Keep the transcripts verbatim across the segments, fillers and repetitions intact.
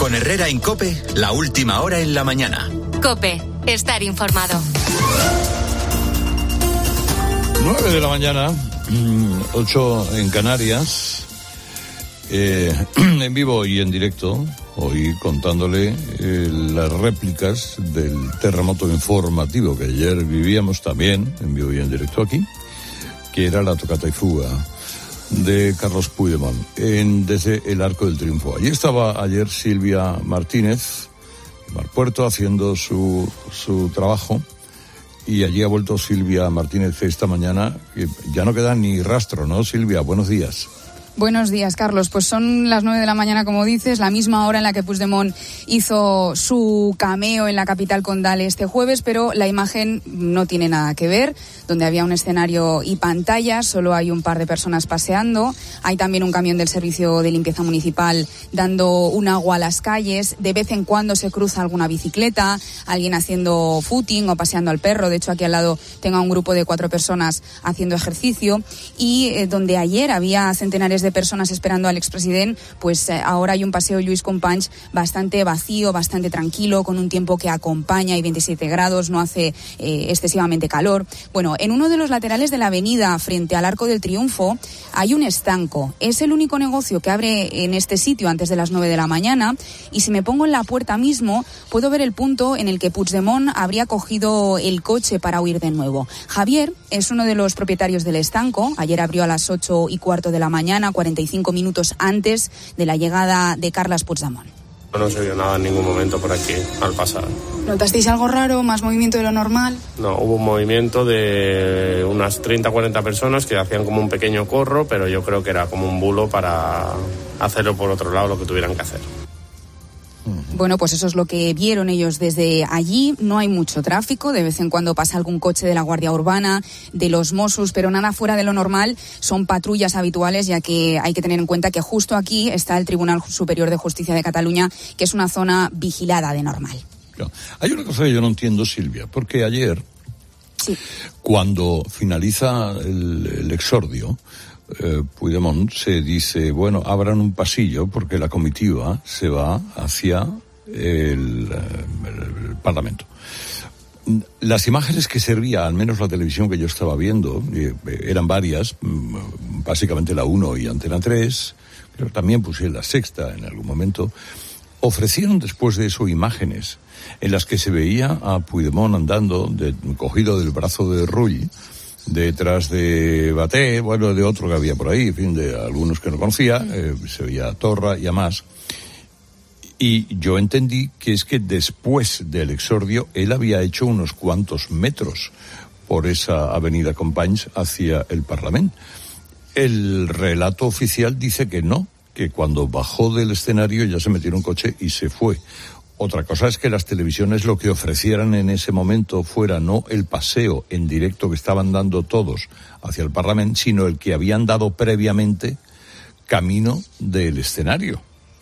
Con Herrera en COPE, la última hora en la mañana. COPE, estar informado. nueve de la mañana, ocho en Canarias, eh, en vivo y en directo, hoy contándole eh, las réplicas del terremoto informativo que ayer vivíamos también, en vivo y en directo aquí, que era la tocata y fuga de Carlos Puigdemont en, desde el Arco del Triunfo. Allí estaba ayer Silvia Martínez, Mar Puerto, haciendo su, su trabajo. Y allí ha vuelto Silvia Martínez esta mañana, que ya no queda ni rastro, ¿no, Silvia? Buenos días. Buenos días, Carlos. Pues son las nueve de la mañana, como dices, la misma hora en la que Puigdemont hizo su cameo en la capital condal este jueves, pero la imagen no tiene nada que ver. Donde había un escenario y pantallas, solo hay un par de personas paseando. Hay también un camión del servicio de limpieza municipal dando un agua a las calles. De vez en cuando se cruza alguna bicicleta, alguien haciendo footing o paseando al perro. De hecho, aquí al lado tengo un grupo de cuatro personas haciendo ejercicio. Y eh, donde ayer había centenares de de personas esperando al expresidente, pues eh, ahora hay un paseo Lluís Companys bastante vacío, bastante tranquilo, con un tiempo que acompaña y veintisiete grados, no hace eh, excesivamente calor. Bueno, en uno de los laterales de la avenida, frente al Arco del Triunfo, hay un estanco. Es el único negocio que abre en este sitio antes de las nueve de la mañana, y si me pongo en la puerta mismo, puedo ver el punto en el que Puigdemont habría cogido el coche para huir de nuevo. Javier es uno de los propietarios del estanco. Ayer abrió a las ocho y cuarto de la mañana, cuarenta y cinco minutos antes de la llegada de Carles Puigdemont. No se vio nada en ningún momento por aquí al pasar. ¿Notasteis algo raro, más movimiento de lo normal? No, hubo un movimiento de unas treinta a cuarenta personas que hacían como un pequeño corro, pero yo creo que era como un bulo para hacerlo por otro lado lo que tuvieran que hacer. Bueno, pues eso es lo que vieron ellos desde allí. No hay mucho tráfico, de vez en cuando pasa algún coche de la Guardia Urbana, de los Mossos, pero nada fuera de lo normal. Son patrullas habituales, ya que hay que tener en cuenta que justo aquí está el Tribunal Superior de Justicia de Cataluña, que es una zona vigilada de normal. Claro. Hay una cosa que yo no entiendo, Silvia, porque ayer, sí, cuando finaliza el, el exordio, Eh, Puigdemont se dice, bueno, abran un pasillo porque la comitiva se va hacia el, el, el Parlamento. Las imágenes que servía, al menos la televisión que yo estaba viendo, eh, eran varias, básicamente la uno y Antena tres, pero también puse la Sexta en algún momento, ofrecieron después de eso imágenes en las que se veía a Puigdemont andando, de, cogido del brazo de Rull, detrás de Baté, bueno, de otro que había por ahí, en fin, de algunos que no conocía, eh, se veía Torra y a más. Y yo entendí que es que después del exordio él había hecho unos cuantos metros por esa avenida Companys hacia el Parlamento. El relato oficial dice que no, que cuando bajó del escenario ya se metió en un coche y se fue. Otra cosa es que las televisiones lo que ofrecieran en ese momento fuera no el paseo en directo que estaban dando todos hacia el Parlamento, sino el que habían dado previamente camino del escenario.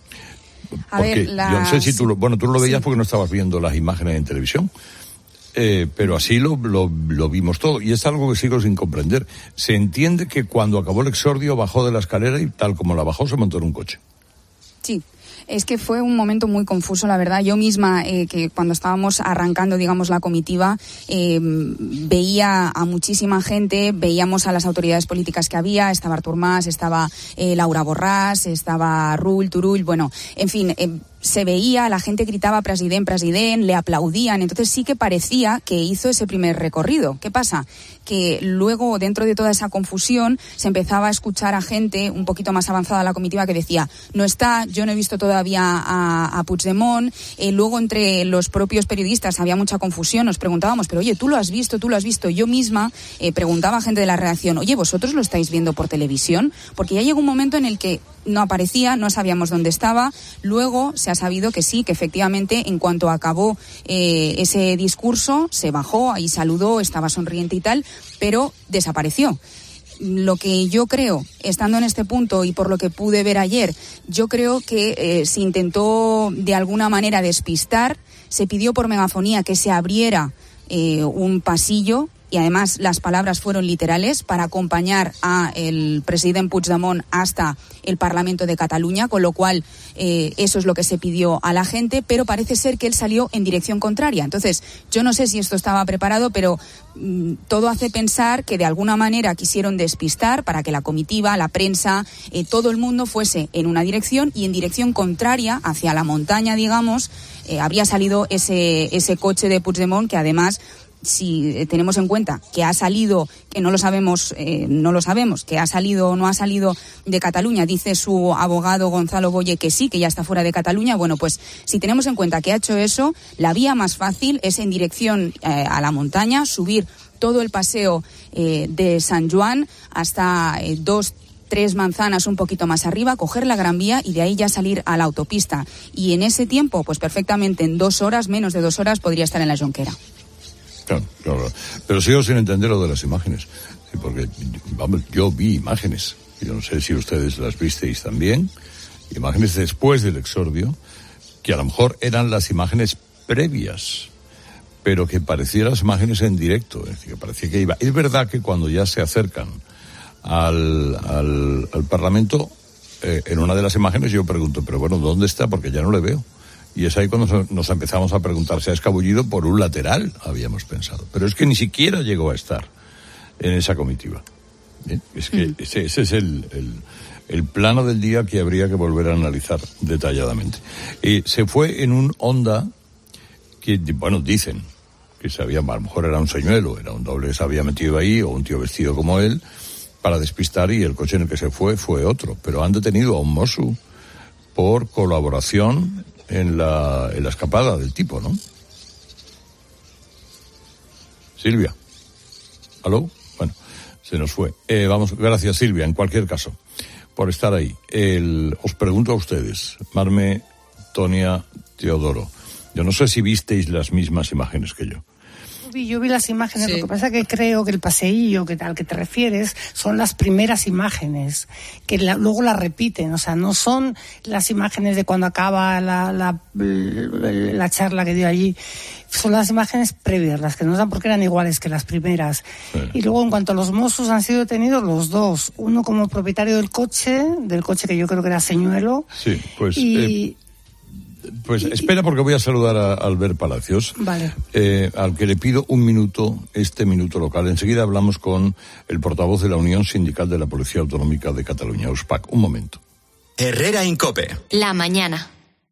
A porque ver, la... yo no sé si tú lo, bueno, tú lo veías, sí, porque no estabas viendo las imágenes en televisión. Eh, pero así lo, lo, lo vimos todo, y es algo que sigo sin comprender. Se entiende que cuando acabó el exordio bajó de la escalera y tal como la bajó se montó en un coche. Sí. Es que fue un momento muy confuso, la verdad. Yo misma, eh, que cuando estábamos arrancando, digamos, la comitiva, eh, veía a muchísima gente, veíamos a las autoridades políticas que había, estaba Artur Mas, estaba eh, Laura Borràs, estaba Rull, Turull, bueno, en fin, eh, se veía, la gente gritaba president, president, le aplaudían, entonces sí que parecía que hizo ese primer recorrido. ¿Qué pasa? Que luego, dentro de toda esa confusión, se empezaba a escuchar a gente un poquito más avanzada de la comitiva que decía, no está, yo no he visto todavía a, a Puigdemont. Eh, luego, entre los propios periodistas había mucha confusión, nos preguntábamos, pero oye, ¿tú lo has visto? ¿Tú lo has visto? Yo misma eh, preguntaba a gente de la redacción, oye, ¿vosotros lo estáis viendo por televisión? Porque ya llegó un momento en el que no aparecía, no sabíamos dónde estaba. Luego se ha sabido que sí, que efectivamente en cuanto acabó eh, ese discurso se bajó y saludó, estaba sonriente y tal, pero desapareció. Lo que yo creo, estando en este punto y por lo que pude ver ayer, yo creo que eh, se intentó de alguna manera despistar, se pidió por megafonía que se abriera eh, un pasillo y además las palabras fueron literales, para acompañar a el presidente Puigdemont hasta el Parlamento de Cataluña, con lo cual eh, eso es lo que se pidió a la gente, pero parece ser que él salió en dirección contraria. Entonces, yo no sé si esto estaba preparado, pero mmm, todo hace pensar que de alguna manera quisieron despistar para que la comitiva, la prensa, eh, todo el mundo fuese en una dirección y en dirección contraria, hacia la montaña, digamos, eh, habría salido ese, ese coche de Puigdemont, que además, si tenemos en cuenta que ha salido, que no lo sabemos, eh, no lo sabemos, que ha salido o no ha salido de Cataluña, dice su abogado Gonzalo Boye que sí, que ya está fuera de Cataluña. Bueno, pues si tenemos en cuenta que ha hecho eso, la vía más fácil es en dirección eh, a la montaña, subir todo el paseo eh, de San Juan hasta eh, dos tres manzanas un poquito más arriba, coger la Gran Vía y de ahí ya salir a la autopista. Y en ese tiempo, pues perfectamente en dos horas, menos de dos horas, podría estar en la Jonquera. Claro, claro. Pero sigo sin entender lo de las imágenes. Sí, porque, vamos, yo vi imágenes. Yo no sé si ustedes las visteis también. Imágenes después del exordio, que a lo mejor eran las imágenes previas, pero que parecían las imágenes en directo. Es decir, que parecía que iba. Es verdad que cuando ya se acercan al, al, al Parlamento, eh, en una de las imágenes yo pregunto, pero bueno, ¿dónde está? Porque ya no le veo. Y es ahí cuando nos empezamos a preguntar, ¿se ha escabullido por un lateral? Habíamos pensado. Pero es que ni siquiera llegó a estar en esa comitiva. ¿Eh? Es que mm. ese, ese es el, el, el plano del día que habría que volver a analizar detalladamente. Eh, se fue en un Honda que, bueno, dicen que se había, a lo mejor era un señuelo, era un doble que se había metido ahí, o un tío vestido como él, para despistar, y el coche en el que se fue fue otro. Pero han detenido a un Mossu por colaboración en la, en la escapada del tipo, ¿no? Silvia. ¿Aló? Bueno, se nos fue. Eh, vamos, gracias, Silvia, en cualquier caso, por estar ahí. El, os pregunto a ustedes, Marme, Tonia, Teodoro, yo no sé si visteis las mismas imágenes que yo. Yo vi las imágenes, sí. Lo que pasa es que creo que el paseillo que, al que te refieres son las primeras imágenes, que la, luego las repiten, o sea, no son las imágenes de cuando acaba la, la, la charla que dio allí, son las imágenes previas, las que nos dan porque eran iguales que las primeras. Sí. Y luego, en cuanto a los Mossos, han sido detenidos los dos, uno como propietario del coche, del coche que yo creo que era señuelo. Sí, pues... Y... Eh... Pues espera, porque voy a saludar a Albert Palacios, vale. eh, al que le pido un minuto, este minuto local. Enseguida hablamos con el portavoz de la Unión Sindical de la Policía Autonómica de Cataluña, U S P A C. Un momento. Herrera Incope. La mañana.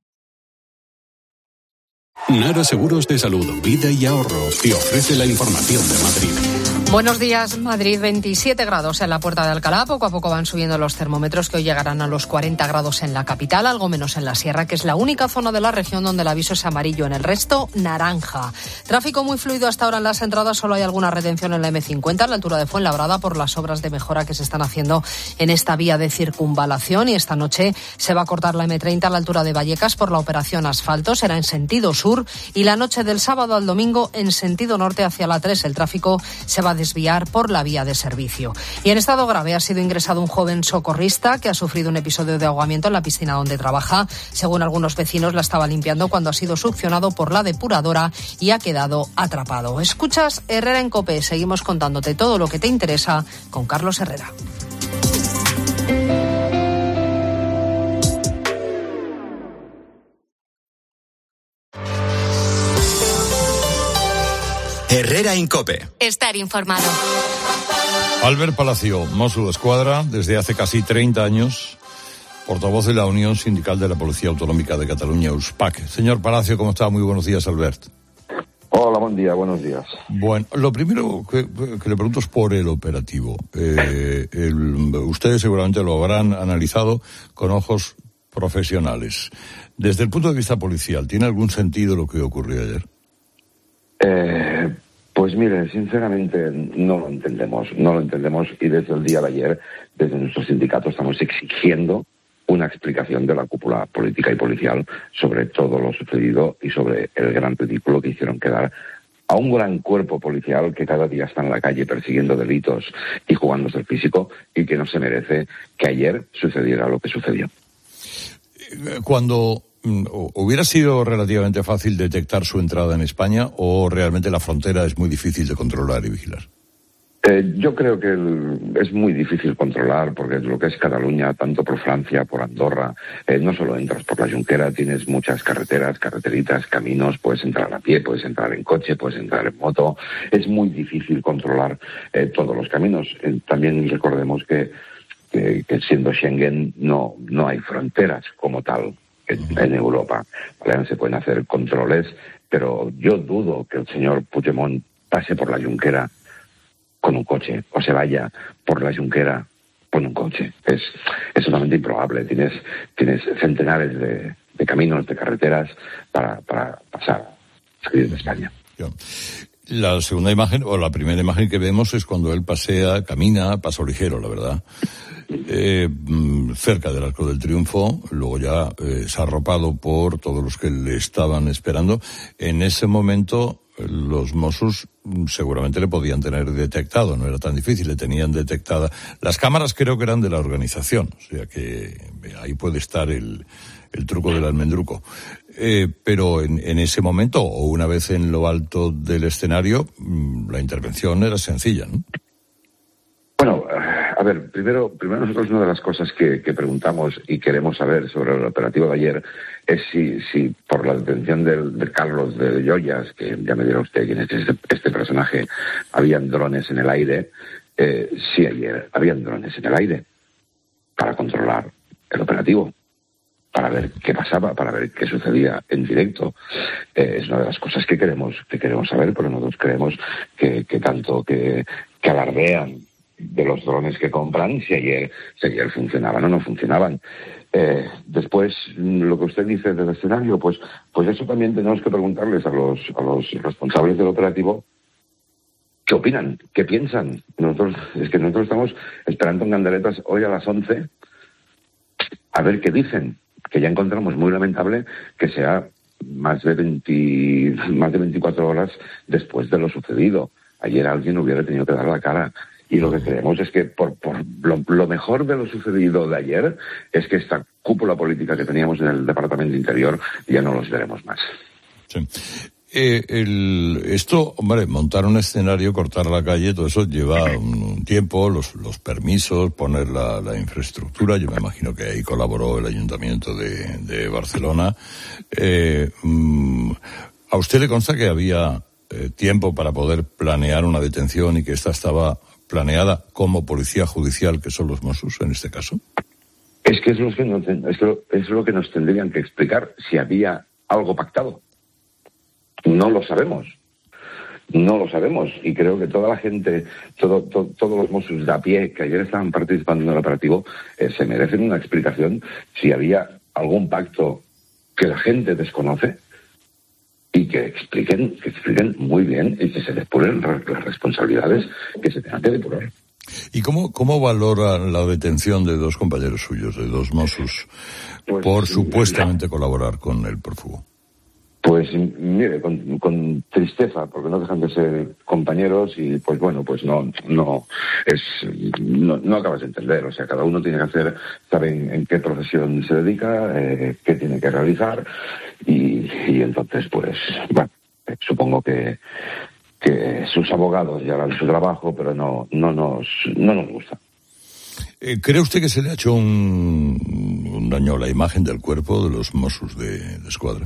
Nara Seguros de Salud, Vida y Ahorro te ofrece la información de Madrid. Buenos días, Madrid, veintisiete grados en la Puerta de Alcalá. Poco a poco van subiendo los termómetros, que hoy llegarán a los cuarenta grados en la capital, algo menos en la Sierra, que es la única zona de la región donde el aviso es amarillo. En el resto, naranja. Tráfico muy fluido hasta ahora en las entradas. Solo hay alguna retención en la eme cincuenta, a la altura de Fuenlabrada, por las obras de mejora que se están haciendo en esta vía de circunvalación. Y esta noche se va a cortar la eme treinta a la altura de Vallecas por la operación asfalto. Será en sentido sur. Y la noche del sábado al domingo en sentido norte hacia la tres. El tráfico se va a desviar por la vía de servicio. Y en estado grave ha sido ingresado un joven socorrista que ha sufrido un episodio de ahogamiento en la piscina donde trabaja. Según algunos vecinos, la estaba limpiando cuando ha sido succionado por la depuradora y ha quedado atrapado. Escuchas Herrera en COPE. Seguimos contándote todo lo que te interesa con Carlos Herrera. Herrera Incope. Estar informado. Albert Palacio, Mossu d'Esquadra, desde hace casi treinta años, portavoz de la Unión Sindical de la Policía Autonómica de Cataluña, U S P A C. Señor Palacio, ¿cómo está? Muy buenos días, Albert. Hola, buen día, buenos días. Bueno, lo primero que, que le pregunto es por el operativo. Eh, el, ustedes seguramente lo habrán analizado con ojos profesionales. Desde el punto de vista policial, ¿tiene algún sentido lo que ocurrió ayer? Eh, pues mire, sinceramente no lo entendemos, no lo entendemos y desde el día de ayer, desde nuestro sindicato estamos exigiendo una explicación de la cúpula política y policial sobre todo lo sucedido y sobre el gran ridículo que hicieron quedar a un gran cuerpo policial que cada día está en la calle persiguiendo delitos y jugándose el físico y que no se merece que ayer sucediera lo que sucedió. Cuando ¿Hubiera sido relativamente fácil detectar su entrada en España o realmente la frontera es muy difícil de controlar y vigilar? Eh, yo creo que el, es muy difícil controlar porque lo que es Cataluña, tanto por Francia, por Andorra, eh, no solo entras por la Junquera, tienes muchas carreteras, carreteritas, caminos, puedes entrar a pie, puedes entrar en coche, puedes entrar en moto. Es muy difícil controlar eh, todos los caminos. Eh, también recordemos que, que, que siendo Schengen no, no hay fronteras como tal en, en Europa. ¿Vale? Se pueden hacer controles, pero yo dudo que el señor Puigdemont pase por la Junquera con un coche, o se vaya por la Junquera con un coche. Es, es totalmente improbable. Tienes, tienes centenares de, de caminos, de carreteras para, para pasar, salir de España. La segunda imagen, o la primera imagen que vemos es cuando él pasea, camina, paso ligero, la verdad, eh, cerca del Arco del Triunfo, luego ya eh, se ha arropado por todos los que le estaban esperando. En ese momento los Mossos seguramente le podían tener detectado, no era tan difícil, le tenían detectada. Las cámaras creo que eran de la organización, o sea que ahí puede estar el, el truco del almendruco. Eh, pero en, en ese momento, o una vez en lo alto del escenario, la intervención era sencilla, ¿no? Bueno, a ver, primero, primero nosotros una de las cosas que, que preguntamos y queremos saber sobre el operativo de ayer es si, si por la detención del, de Carlos de Joyas, que ya me dirá usted quién es este, este personaje, habían drones en el aire, eh, si ayer habían drones en el aire para controlar el operativo, para ver qué pasaba, para ver qué sucedía en directo. Eh, es una de las cosas que queremos, que queremos saber, pero nosotros creemos que, que tanto que, que alardean de los drones que compran, si ayer, si ayer funcionaban o no funcionaban. Eh, después, lo que usted dice del escenario, pues, pues eso también tenemos que preguntarles a los, a los responsables del operativo qué opinan, qué piensan. Nosotros, es que nosotros estamos esperando en Candeletas hoy a las once a ver qué dicen, que ya encontramos muy lamentable que sea más de veinte, más de veinticuatro horas después de lo sucedido. Ayer alguien hubiera tenido que dar la cara. Y lo que creemos es que por, por lo, lo mejor de lo sucedido de ayer es que esta cúpula política que teníamos en el Departamento de Interior ya no los veremos más. Sí. Eh, el, esto, hombre, montar un escenario, cortar la calle, todo eso lleva un, un tiempo, los, los permisos, poner la, la infraestructura. Yo me imagino que ahí colaboró el Ayuntamiento de, de Barcelona. Eh, mm, ¿A usted le consta que había eh, tiempo para poder planear una detención y que esta estaba planeada como policía judicial, que son los Mossos en este caso? Es que es lo que, nos, es, lo, es lo que nos tendrían que explicar, si había algo pactado. No lo sabemos. No lo sabemos. Y creo que toda la gente, todo, to, todos los Mossos de a pie que ayer estaban participando en el operativo, eh, se merecen una explicación si había algún pacto que la gente desconoce, y que expliquen, que expliquen muy bien y que se depuren las responsabilidades que se tengan que depurar. ¿Y cómo, cómo valora la detención de dos compañeros suyos, de dos Mossos, pues, por supuestamente colaborar con el prófugo? Pues mire, con, con tristeza, porque no dejan de ser compañeros y pues bueno, pues no, no es, no, no acabas de entender. O sea, cada uno tiene que hacer, saber en, en qué profesión se dedica, eh, qué tiene que realizar y, y entonces pues, bueno, eh, supongo que, que sus abogados ya harán su trabajo, pero no, no nos, no nos gusta. Eh, ¿Cree usted que se le ha hecho un, un daño a la imagen del cuerpo de los Mossos de, de Escuadra?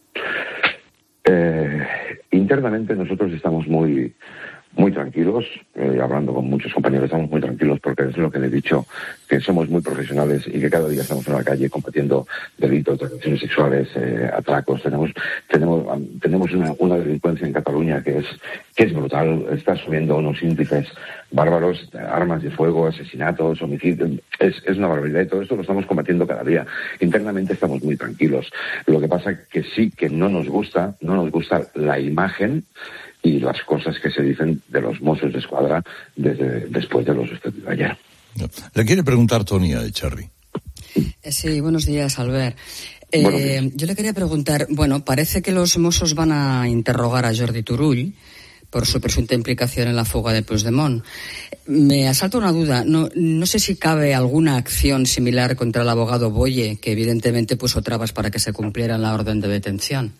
Eh, internamente nosotros estamos muy muy tranquilos, eh, hablando con muchos compañeros, estamos muy tranquilos porque es lo que le he dicho, que somos muy profesionales y que cada día estamos en la calle combatiendo delitos, agresiones sexuales, eh, atracos. Tenemos tenemos tenemos una, una delincuencia en Cataluña que es que es brutal, está subiendo unos índices bárbaros, armas de fuego, asesinatos, homicidios, es, es una barbaridad y todo esto lo estamos combatiendo cada día. Internamente estamos muy tranquilos. Lo que pasa que sí que no nos gusta, no nos gusta la imagen y las cosas que se dicen de los Mossos de Escuadra desde después de lo sucedido ayer. Le quiere preguntar Tony a Echarri. Sí, buenos días, Albert. Eh, yo le quería preguntar, bueno, parece que los Mossos van a interrogar a Jordi Turull, por su presunta implicación en la fuga de Puigdemont. Me asalta una duda. No, no sé si cabe alguna acción similar contra el abogado Boye, que evidentemente puso trabas para que se cumpliera la orden de detención.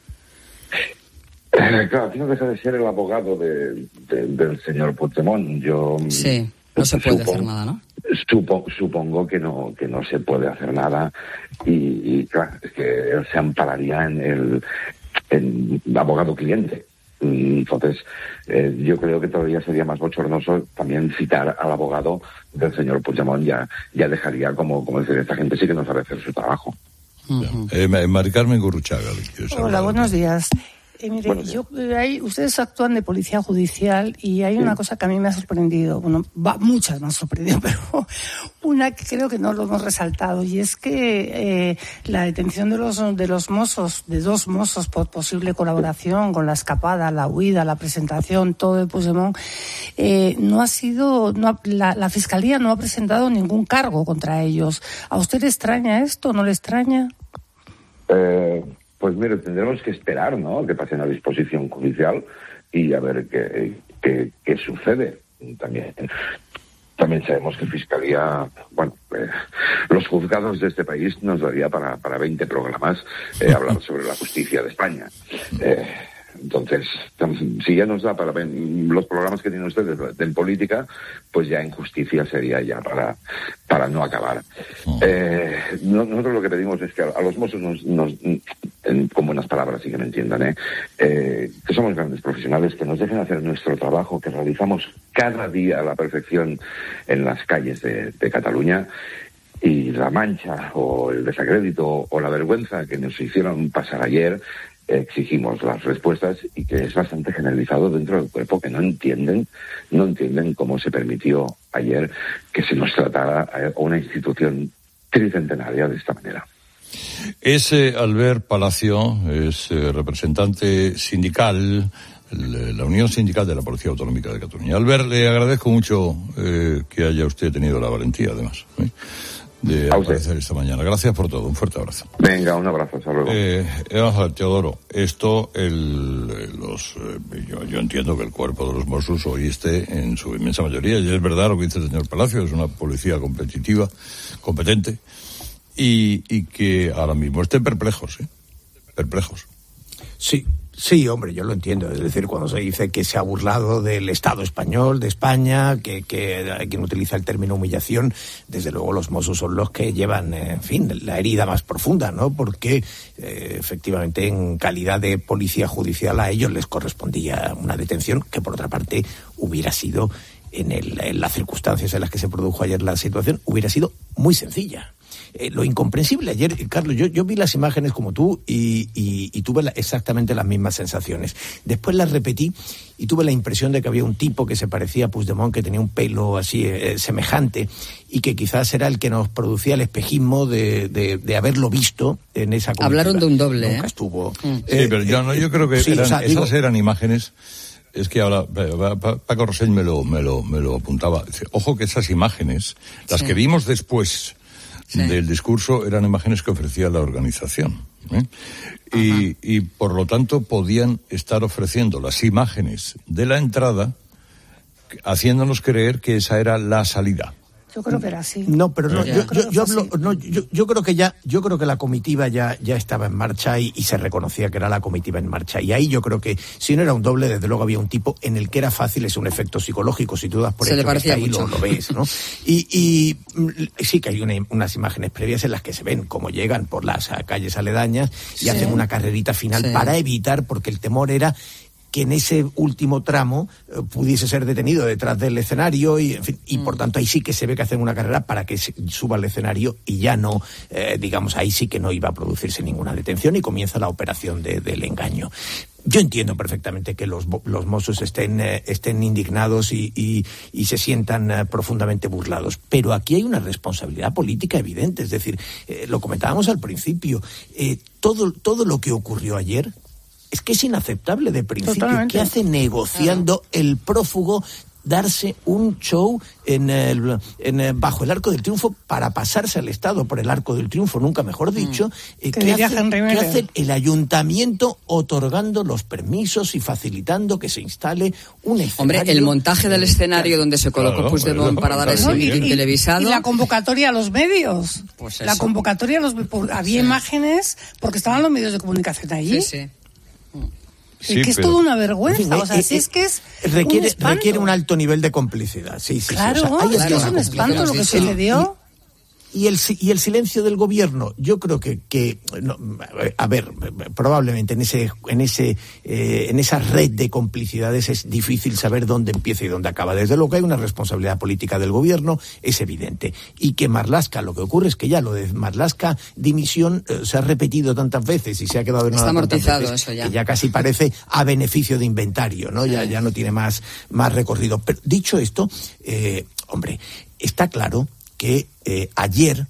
Eh, claro, aquí no deja de ser el abogado de, de, del señor Puigdemont. Yo sí, no se puede supongo, hacer nada, ¿no? Supo, supongo que no que no se puede hacer nada y, y claro, es que él se ampararía en el en abogado cliente. Entonces, eh, yo creo que todavía sería más bochornoso también citar al abogado del señor Puigdemont. Ya, ya dejaría como, como decir, esta gente sí que no sabe hacer su trabajo. Uh-huh. eh, Mari Carmen Gurruchaga. Hola, buenos días. Eh, mire, bueno, yo, hay, ustedes actúan de policía judicial y hay sí. una cosa que a mí me ha sorprendido, bueno, va, muchas me han sorprendido, pero una que creo que no lo hemos resaltado, y es que eh, la detención de los de los mozos, de dos mozos por posible colaboración con la escapada, la huida, la presentación, todo de Puigdemont, eh, no ha sido, no ha, la, la Fiscalía no ha presentado ningún cargo contra ellos. ¿A usted le extraña esto? ¿No le extraña? Eh... Pues mire, tendremos que esperar, ¿no?, que pasen a disposición judicial y a ver qué, qué, qué sucede. También, también sabemos que Fiscalía, bueno, eh, los juzgados de este país nos daría para, para veinte programas eh, hablar sobre la justicia de España. Eh, entonces, si ya nos da para ver los programas que tienen ustedes en política, pues ya en justicia sería ya para para no acabar. Eh, nosotros lo que pedimos es que a, a los mozos nos, nos en, con buenas palabras, y que me entiendan, ¿eh? Eh, que somos grandes profesionales, que nos dejen hacer nuestro trabajo, que realizamos cada día a la perfección en las calles de, de Cataluña, y la mancha o el desacrédito o la vergüenza que nos hicieron pasar ayer, exigimos las respuestas, y que es bastante generalizado dentro del cuerpo, que no entienden, no entienden cómo se permitió ayer que se nos tratara a una institución tricentenaria de esta manera. Es eh, Albert Palacio, es eh, representante sindical, el, la Unión Sindical de la Policía Autonómica de Cataluña. Albert, le agradezco mucho eh, que haya usted tenido la valentía, además, ¿eh? de aparecer esta mañana. Gracias por todo, un fuerte abrazo. Venga, un abrazo, hasta luego. Eh, Teodoro, esto, el, los, eh, yo, yo entiendo que el cuerpo de los Mossos hoy esté en su inmensa mayoría, y es verdad lo que dice el señor Palacio, es una policía competitiva, competente, y, y que ahora mismo estén perplejos, ¿eh? Perplejos. Sí. Sí, hombre, yo lo entiendo. Es decir, cuando se dice que se ha burlado del Estado español, de España, que, que hay quien utiliza el término humillación, desde luego los Mossos son los que llevan, en fin, la herida más profunda, ¿no? Porque, eh, efectivamente, en calidad de policía judicial a ellos les correspondía una detención que, por otra parte, hubiera sido, en, el, en las circunstancias en las que se produjo ayer la situación, hubiera sido muy sencilla. Eh, lo incomprensible ayer, Carlos, yo, yo vi las imágenes como tú y, y, y tuve la, exactamente las mismas sensaciones. Después las repetí y tuve la impresión de que había un tipo que se parecía a Puigdemont, que tenía un pelo así eh, semejante, y que quizás era el que nos producía el espejismo de, de, de haberlo visto en esa comitiva. Hablaron de un doble, Nunca ¿eh? estuvo. Mm. Sí, eh, pero yo, no, yo creo que sí, eran, o sea, esas digo, eran imágenes. Es que ahora Paco Rosell me lo, me lo, me lo apuntaba. Dice, ojo que esas imágenes, las sí. que vimos después sí. del discurso, eran imágenes que ofrecía la organización, ¿eh? y, y por lo tanto podían estar ofreciendo las imágenes de la entrada, haciéndonos creer que esa era la salida. Yo creo que era así. No, pero no, yo, yo, yo hablo, no, yo, yo creo que ya, yo creo que la comitiva ya, ya estaba en marcha y, y se reconocía que era la comitiva en marcha. Y ahí yo creo que, si no era un doble, desde luego había un tipo en el que era fácil, es un efecto psicológico, si tú das por hecho que está ahí, lo, lo ves, ¿no? Y, y sí que hay una, unas imágenes previas en las que se ven cómo llegan por las calles aledañas y sí. hacen una carrerita final sí. para evitar, porque el temor era que en ese último tramo eh, pudiese ser detenido detrás del escenario y, en fin, y mm. por tanto ahí sí que se ve que hacen una carrera para que se suba al escenario y ya no, eh, digamos, ahí sí que no iba a producirse ninguna detención y comienza la operación de, del engaño. Yo entiendo perfectamente que los, los Mossos estén, eh, estén indignados y, y, y se sientan eh, profundamente burlados, pero aquí hay una responsabilidad política evidente, es decir, eh, lo comentábamos al principio, eh, todo, todo lo que ocurrió ayer es que es inaceptable de principio. Totalmente. ¿Qué hace negociando claro. el prófugo darse un show en el, en el, bajo el Arco del Triunfo para pasarse al Estado por el Arco del Triunfo, nunca mejor dicho. Eh, ¿Qué hace, ¿qué hace el ayuntamiento otorgando los permisos y facilitando que se instale un escenario? Hombre, el montaje del escenario donde se colocó claro, Puigdemont pues, para dar ese meeting televisado. Y la convocatoria a los medios. Pues la convocatoria a los había sí. imágenes porque estaban los medios de comunicación allí. Sí, sí. Sí, es que es pero, toda una vergüenza, en fin, o sea, eh, si es que es requiere, un espanto. requiere un alto nivel de complicidad, sí, sí, claro, sí. O sea, es que es un espanto lo que sí, sucedió. Y el, y el silencio del gobierno, yo creo que, que no, a ver, probablemente en ese, en ese, eh, en esa red de complicidades es difícil saber dónde empieza y dónde acaba. Desde luego que hay una responsabilidad política del gobierno, es evidente. Y que Marlaska, lo que ocurre es que ya lo de Marlaska dimisión eh, se ha repetido tantas veces y se ha quedado en Está amortizado veces, eso ya. Que ya casi parece a beneficio de inventario, ¿no? Sí. Ya, ya no tiene más, más recorrido. Pero dicho esto, eh, hombre, está claro que eh, ayer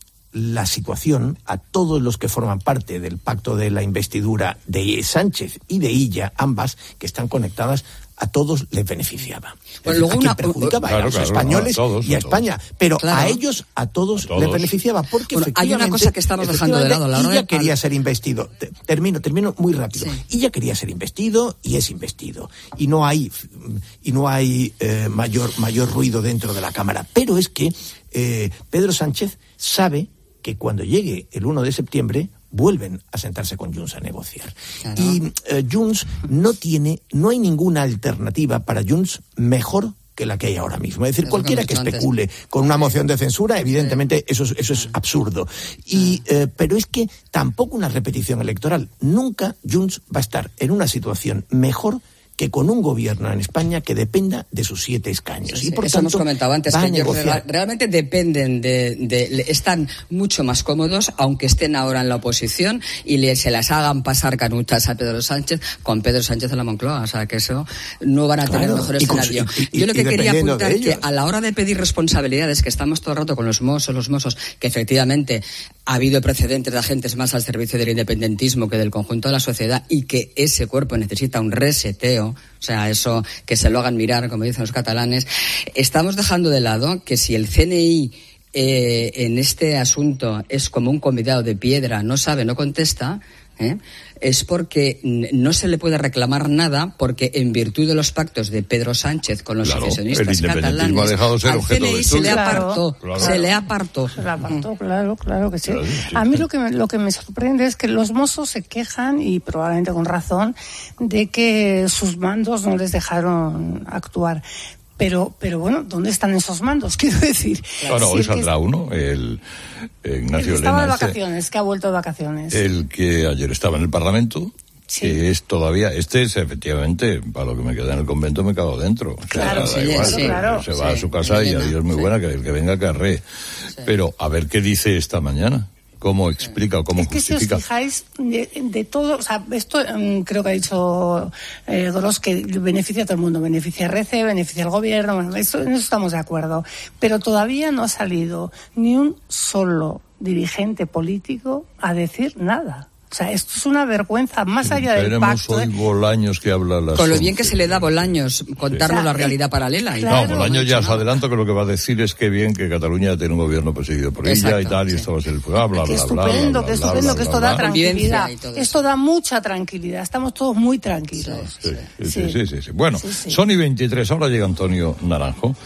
la situación a todos los que forman parte del pacto de la investidura de Sánchez y de Illa, ambas que están conectadas, a todos les beneficiaba. Pues luego a una, quien perjudicaba claro, a los claro, españoles a todos, y a España, pero claro. a ellos a todos, a todos les beneficiaba porque bueno, efectivamente, hay una cosa que estamos dejando de lado. La Illa hora quería ser investido. Termino, termino muy rápido. Sí. Illa quería ser investido y es investido y no hay y no hay eh, mayor mayor ruido dentro de la Cámara. Pero es que eh, Pedro Sánchez sabe que cuando llegue el uno de septiembre vuelven a sentarse con Junts a negociar. Claro. Y eh, Junts no tiene, no hay ninguna alternativa para Junts mejor que la que hay ahora mismo. Es decir, es cualquiera que especule antes. Con una moción de censura, evidentemente sí. eso, es, eso es absurdo. Y, eh, pero es que tampoco una repetición electoral. Nunca Junts va a estar en una situación mejor que con un gobierno en España que dependa de sus siete escaños. Sí, y por eso tanto, hemos comentado antes, que ellos negociar. realmente dependen de, de... están mucho más cómodos, aunque estén ahora en la oposición, y le, se las hagan pasar canutas a Pedro Sánchez, con Pedro Sánchez en la Moncloa. O sea, que eso no van a tener claro, mejor escenario. Y, y, Yo lo que quería apuntar es que a la hora de pedir responsabilidades, que estamos todo el rato con los mozos, los mozos, que efectivamente ha habido precedentes de agentes más al servicio del independentismo que del conjunto de la sociedad, y que ese cuerpo necesita un reseteo, o sea, eso que se lo hagan mirar, como dicen los catalanes. Estamos dejando de lado que si el C N I eh, en este asunto es como un convidado de piedra, no sabe, no contesta, ¿eh? es porque no se le puede reclamar nada, porque en virtud de los pactos de Pedro Sánchez con los claro, secesionistas catalanes, ha dejado ser al objeto C N I de se le claro, apartó, claro. se le apartó. Se le apartó, claro, claro que sí. Claro, sí a mí sí. lo que me, lo que me sorprende es que los mozos se quejan, y probablemente con razón, de que sus mandos no les dejaron actuar. Pero, pero bueno, ¿dónde están esos mandos? Quiero decir. Bueno, si hoy saldrá que... uno, el eh, Ignacio el que estaba Elena, de vacaciones, este, que ha vuelto de vacaciones. El que ayer estaba en el Parlamento. Sí. Que es todavía, este es efectivamente, para lo que me queda en el convento me cago dentro. O sea, claro, da igual, sí, claro. Se va sí, a su casa y adiós muy sí. buena, que el que venga carré. Sí. Pero a ver qué dice esta mañana. ¿Cómo explica o cómo es que justifica? Si os fijáis, de, de todo, o sea, esto um, creo que ha dicho eh, Doros, que beneficia a todo el mundo, beneficia a R C, beneficia al gobierno, bueno, eso, en eso estamos de acuerdo. Pero todavía no ha salido ni un solo dirigente político a decir nada. O sea, esto es una vergüenza, más allá del pacto. Tenemos hoy Bolaños que habla las Con lo bien que se le da a Bolaños contarnos o sea, la realidad paralela. Y claro, no, Bolaños ya se adelanta que lo que va a decir es que bien que Cataluña tiene un gobierno presidido por Exacto, ella y tal, sí. y esto va a ser el bla, bla, bla, estupendo, bla, bla, bla, que estupendo, que esto da tranquilidad. Esto eso. da mucha tranquilidad, estamos todos muy tranquilos. Sí, sí, sí. sí, sí, sí, sí. Bueno, sí, sí. son y veintitrés, ahora llega Antonio Naranjo.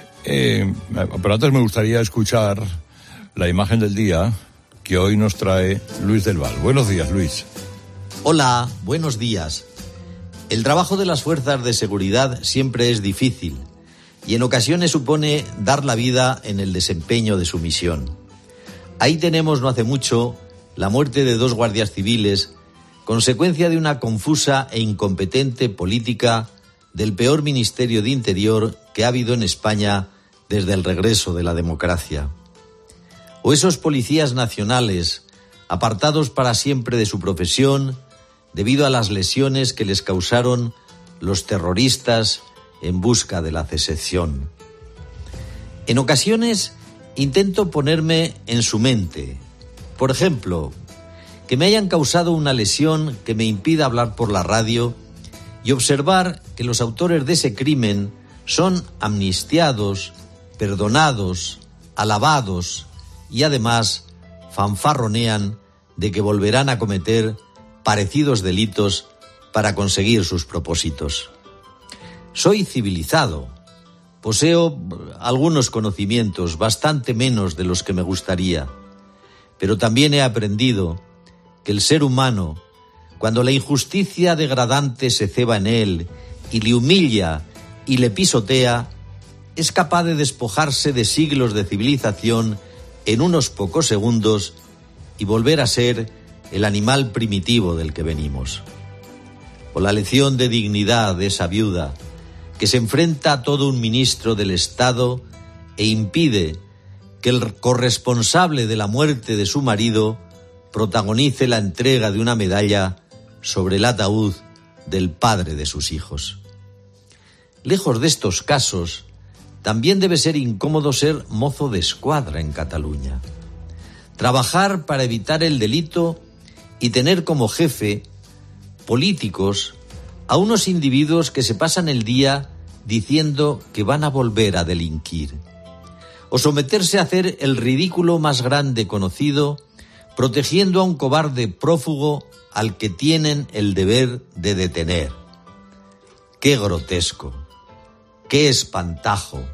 Eh, pero antes me gustaría escuchar la imagen del día que hoy nos trae Luis del Val. Buenos días, Luis. Hola, buenos días. El trabajo de las fuerzas de seguridad siempre es difícil y en ocasiones supone dar la vida en el desempeño de su misión. Ahí tenemos no hace mucho la muerte de dos guardias civiles, consecuencia de una confusa e incompetente política del peor Ministerio de Interior que ha habido en España desde el regreso de la democracia. O esos policías nacionales, apartados para siempre de su profesión, debido a las lesiones que les causaron los terroristas en busca de la secesión. En ocasiones intento ponerme en su mente. Por ejemplo, que me hayan causado una lesión que me impida hablar por la radio y observar que los autores de ese crimen son amnistiados, perdonados, alabados y además fanfarronean de que volverán a cometer parecidos delitos para conseguir sus propósitos. Soy civilizado, poseo algunos conocimientos, bastante menos de los que me gustaría, pero también he aprendido que el ser humano, cuando la injusticia degradante se ceba en él y le humilla y le pisotea, es capaz de despojarse de siglos de civilización en unos pocos segundos y volver a ser el animal primitivo del que venimos. O la lección de dignidad de esa viuda que se enfrenta a todo un ministro del Estado e impide que el corresponsable de la muerte de su marido protagonice la entrega de una medalla sobre el ataúd del padre de sus hijos. Lejos de estos casos, también debe ser incómodo ser mozo de escuadra en Cataluña. Trabajar para evitar el delito y tener como jefe políticos a unos individuos que se pasan el día diciendo que van a volver a delinquir. O someterse a hacer el ridículo más grande conocido, protegiendo a un cobarde prófugo al que tienen el deber de detener. ¡Qué grotesco! ¡Qué espantajo!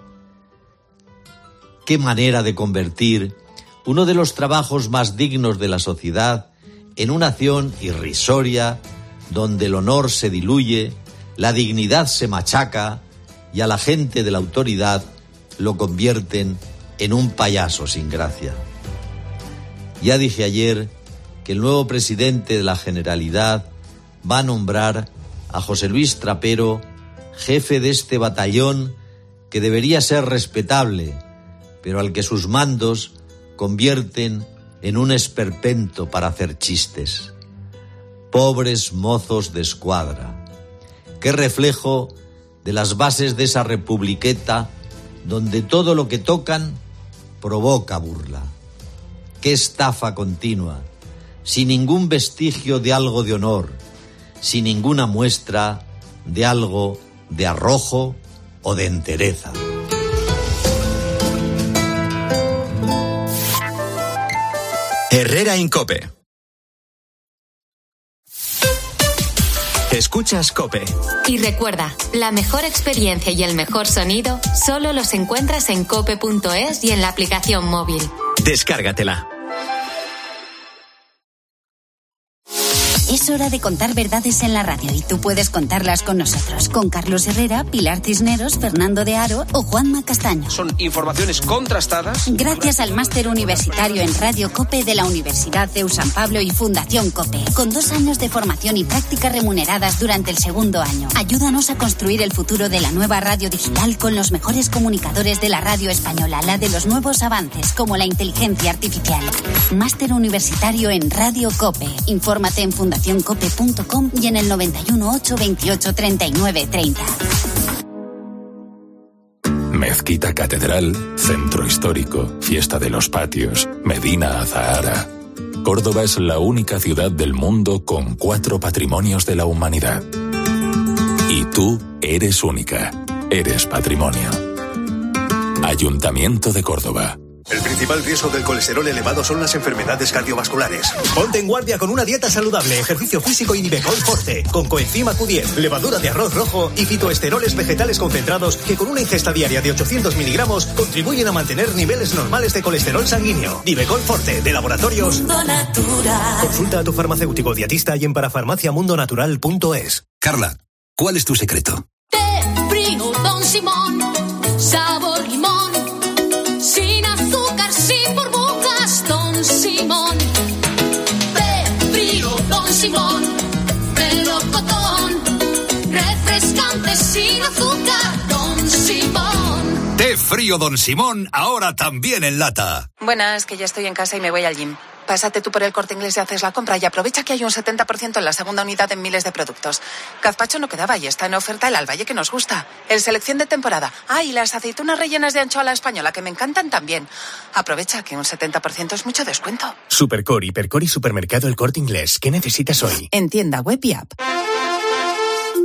¡Qué manera de convertir uno de los trabajos más dignos de la sociedad en una acción irrisoria donde el honor se diluye, la dignidad se machaca y a la gente de la autoridad lo convierten en un payaso sin gracia! Ya dije ayer que el nuevo presidente de la Generalidad va a nombrar a José Luis Trapero jefe de este batallón que debería ser respetable, pero al que sus mandos convierten en un esperpento para hacer chistes. Pobres mozos de escuadra, qué reflejo de las bases de esa republiqueta donde todo lo que tocan provoca burla. Qué estafa continua, sin ningún vestigio de algo de honor, sin ninguna muestra de algo de arrojo o de entereza. Herrera Incope. Escuchas COPE. Y recuerda, la mejor experiencia y el mejor sonido solo los encuentras en cope punto es y en la aplicación móvil. Descárgatela. Es hora de contar verdades en la radio y tú puedes contarlas con nosotros, con Carlos Herrera, Pilar Cisneros, Fernando de Aro o Juanma Castaño. Son informaciones contrastadas. Gracias al máster universitario en Radio COPE de la Universidad de San Pablo y Fundación COPE, con dos años de formación y prácticas remuneradas durante el segundo año. Ayúdanos a construir el futuro de la nueva radio digital con los mejores comunicadores de la radio española, la de los nuevos avances como la inteligencia artificial. Máster universitario en Radio COPE. Infórmate en fundación cope punto com y en el noventa y uno, ocho veintiocho, treinta y nueve treinta. Mezquita Catedral, Centro Histórico, Fiesta de los Patios, Medina Azahara. Córdoba es la única ciudad del mundo con cuatro patrimonios de la humanidad. Y tú eres única, eres patrimonio. Ayuntamiento de Córdoba. El principal riesgo del colesterol elevado son las enfermedades cardiovasculares. Ponte en guardia con una dieta saludable, ejercicio físico y Nivecol Forte, con coenzima Q diez, levadura de arroz rojo y fitoesteroles vegetales concentrados que con una ingesta diaria de ochocientos miligramos contribuyen a mantener niveles normales de colesterol sanguíneo. Nivecol Forte, de Laboratorios Mundo Natural. Consulta a tu farmacéutico dietista y en parafarmaciamundonatural punto es. Carla, ¿cuál es tu secreto? Té frío Don Simón, sabor limón. Sin azúcar, sin burbujas, Don Simón. Té frío, Don Simón. Melocotón. Refrescante, sin azúcar, Don Simón. Té frío Don Simón, ahora también en lata. Buenas, que ya estoy en casa y me voy al gym. Pásate tú por el Corte Inglés y haces la compra y aprovecha que hay un setenta por ciento en la segunda unidad en miles de productos. Gazpacho no quedaba y está en oferta el Alvalle que nos gusta. El selección de temporada. Ah, y las aceitunas rellenas de anchoa a la española que me encantan también. Aprovecha que un setenta por ciento es mucho descuento. Supercor, Hipercor y Supermercado El Corte Inglés. ¿Qué necesitas hoy? En tienda web y app.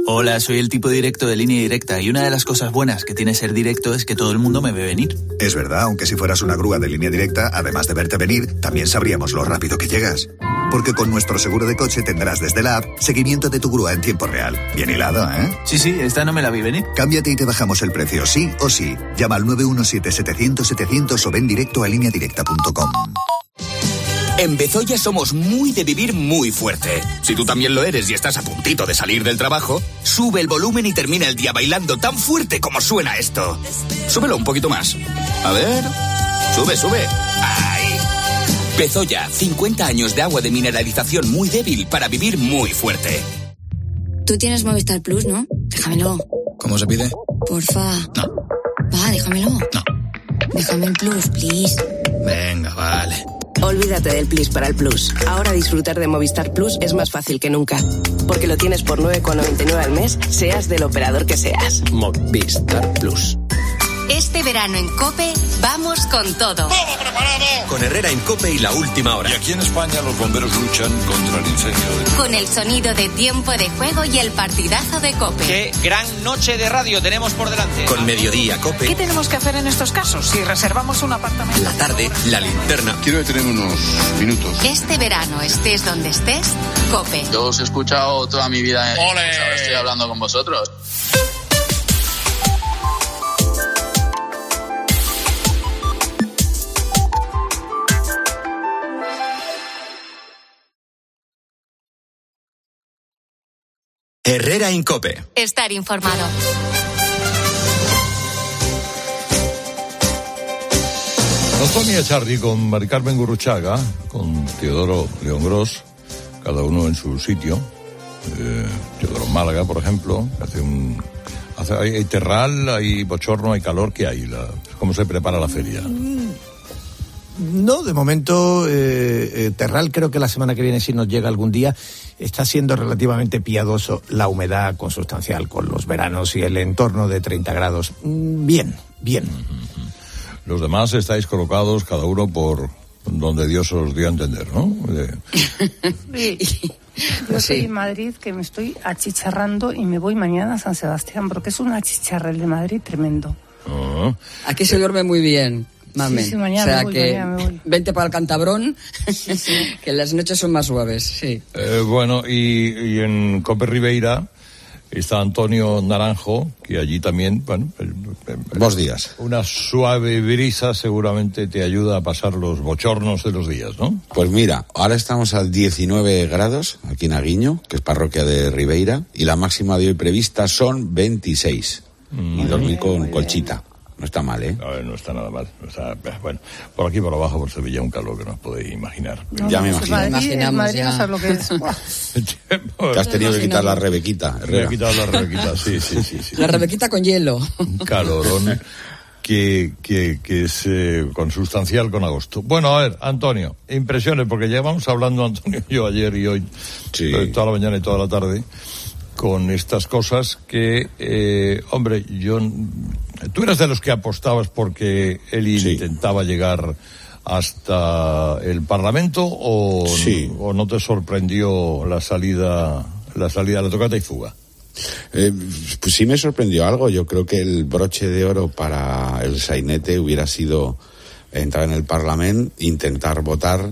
Hola, soy el tipo directo de Línea Directa y una de las cosas buenas que tiene ser directo es que todo el mundo me ve venir. Es verdad, aunque si fueras una grúa de Línea Directa, además de verte venir, también sabríamos lo rápido que llegas. Porque con nuestro seguro de coche tendrás desde la app seguimiento de tu grúa en tiempo real. Bien hilado, ¿eh? Sí, sí, esta no me la vi venir. Cámbiate y te bajamos el precio, sí o sí. Llama al nueve uno siete, setecientos, setecientos o ven directo a línea directa punto com. En Bezoya somos muy de vivir muy fuerte. Si tú también lo eres y estás a puntito de salir del trabajo, sube el volumen y termina el día bailando tan fuerte como suena esto. Súbelo un poquito más. A ver. Sube, sube. ¡Ay! Bezoya, cincuenta años de agua de mineralización muy débil para vivir muy fuerte. Tú tienes Movistar Plus, ¿no? Déjamelo. ¿Cómo se pide? Porfa. No. Va, déjamelo. No. Déjame el Plus, please. Venga, vale. Olvídate del Plus para el Plus. Ahora disfrutar de Movistar Plus es más fácil que nunca. Porque lo tienes por nueve con noventa y nueve al mes, seas del operador que seas. Movistar Plus. Este verano en COPE, vamos con todo. ¡Todo preparado! Con Herrera en COPE y la última hora. Y aquí en España los bomberos luchan contra el incendio. Con el sonido de Tiempo de Juego y el partidazo de COPE. Qué gran noche de radio tenemos por delante. Con Mediodía COPE. ¿Qué tenemos que hacer en estos casos si reservamos un apartamento? La tarde, la linterna. Quiero detenerme unos minutos. Este verano, estés donde estés, COPE. Yo os he escuchado toda mi vida. ¡Ole! Pues ahora estoy hablando con vosotros. Herrera en COPE. Estar informado. Antonia Echarri con Mari Carmen Gurruchaga, con Teodoro León Gros, cada uno en su sitio. Eh, Teodoro Málaga, por ejemplo, hace un... Hace, hay, hay terral, hay bochorno, hay calor, ¿qué hay? La, ¿Cómo se prepara la feria? No, de momento, eh, eh, Terral creo que la semana que viene, si nos llega algún día, está siendo relativamente piadoso. La humedad consustancial con los veranos y el entorno de treinta grados. Bien, bien. Los demás estáis colocados cada uno por donde Dios os dio a entender, ¿no? De... Sí. Yo estoy en Madrid, que me estoy achicharrando y me voy mañana a San Sebastián, porque es un achicharre el de Madrid tremendo. Uh-huh. Aquí se duerme muy bien. Mamen. Sí, sí, mañana o sea me voy, que mañana me voy. Vente para el Cantabrón, sí, sí. que las noches son más suaves, sí. Eh, bueno, y, y en Cope Ribeira está Antonio Naranjo, que allí también, bueno... Buenos días. Una suave brisa seguramente te ayuda a pasar los bochornos de los días, ¿no? Pues mira, ahora estamos a diecinueve grados, aquí en Aguiño, que es parroquia de Ribeira, y la máxima de hoy prevista son veintiséis. Mm. Y dormir con colchita. No está mal, ¿eh? No, no está nada mal. No está, bueno, por aquí por abajo por Sevilla un calor que no os podéis imaginar. No, ya no, me imagino. Madrid, Imaginamos Madrid ya. no sabes lo que es. Te has tenido que quitar la rebequita, Herrera. Me he quitado la rebequita, sí, sí, sí, sí. La rebequita con hielo. Un calorón que, que, que es eh, consustancial con agosto. Bueno, a ver, Antonio, impresiones, porque llevamos hablando, Antonio y yo, ayer y hoy, sí. toda la mañana y toda la tarde, con estas cosas que, eh, hombre, yo... ¿Tú eras de los que apostabas porque él sí. intentaba llegar hasta el Parlamento o, sí. o no te sorprendió la salida, la salida, la tocata y fuga? Eh, pues sí me sorprendió algo. Yo creo que el broche de oro para el sainete hubiera sido entrar en el Parlamento, intentar votar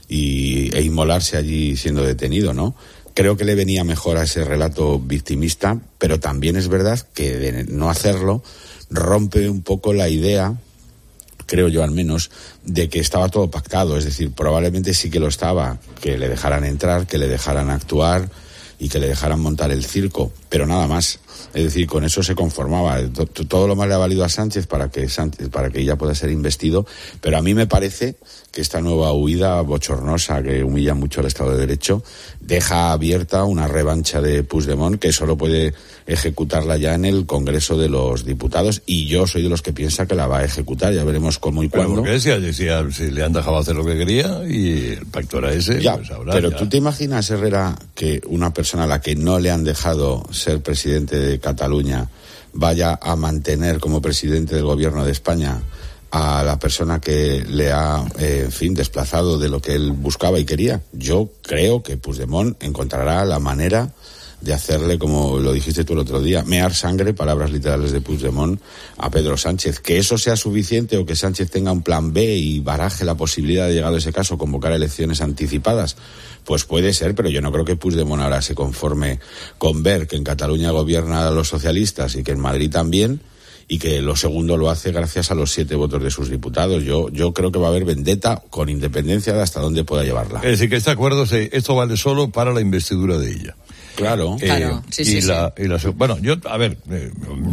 y, e inmolarse allí siendo detenido, ¿no? Creo que le venía mejor a ese relato victimista, pero también es verdad que de no hacerlo rompe un poco la idea, creo yo al menos, de que estaba todo pactado. Es decir, probablemente sí que lo estaba, que le dejaran entrar, que le dejaran actuar y que le dejaran montar el circo, pero nada más. Es decir, con eso se conformaba. Todo lo más le ha valido a Sánchez para que Sánchez, para que ella pueda ser investido, pero a mí me parece que esta nueva huida bochornosa que humilla mucho al Estado de Derecho deja abierta una revancha de Puigdemont que solo puede ejecutarla ya en el Congreso de los Diputados, y yo soy de los que piensa que la va a ejecutar. Ya veremos cómo y cuándo. Porque si, si, si le han dejado hacer lo que quería y el pacto era ese, ya, pues ahora pero ya... ¿tú te imaginas, Herrera, que una persona a la que no le han dejado ser presidente de Cataluña vaya a mantener como presidente del gobierno de España a la persona que le ha, eh, en fin, desplazado de lo que él buscaba y quería? Yo creo que Puigdemont encontrará la manera de hacerle, como lo dijiste tú el otro día, mear sangre, palabras literales de Puigdemont, a Pedro Sánchez. Que eso sea suficiente o que Sánchez tenga un plan B y baraje la posibilidad de, llegado a ese caso, convocar elecciones anticipadas, pues puede ser, pero yo no creo que Puigdemont ahora se conforme con ver que en Cataluña gobiernan los socialistas y que en Madrid también, y que lo segundo lo hace gracias a los siete votos de sus diputados. Yo yo creo que va a haber vendetta con independencia de hasta dónde pueda llevarla. Es decir, que este acuerdo, esto vale solo para la investidura de ella. Claro. Eh, claro. Sí, y, sí, la, sí. y la bueno, yo, a ver, eh,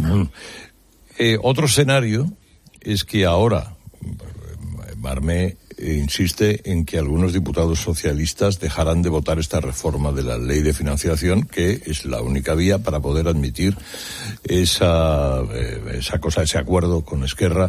eh, otro escenario es que ahora Marmé insiste en que algunos diputados socialistas dejarán de votar esta reforma de la ley de financiación, que es la única vía para poder admitir esa, eh, esa cosa, ese acuerdo con Esquerra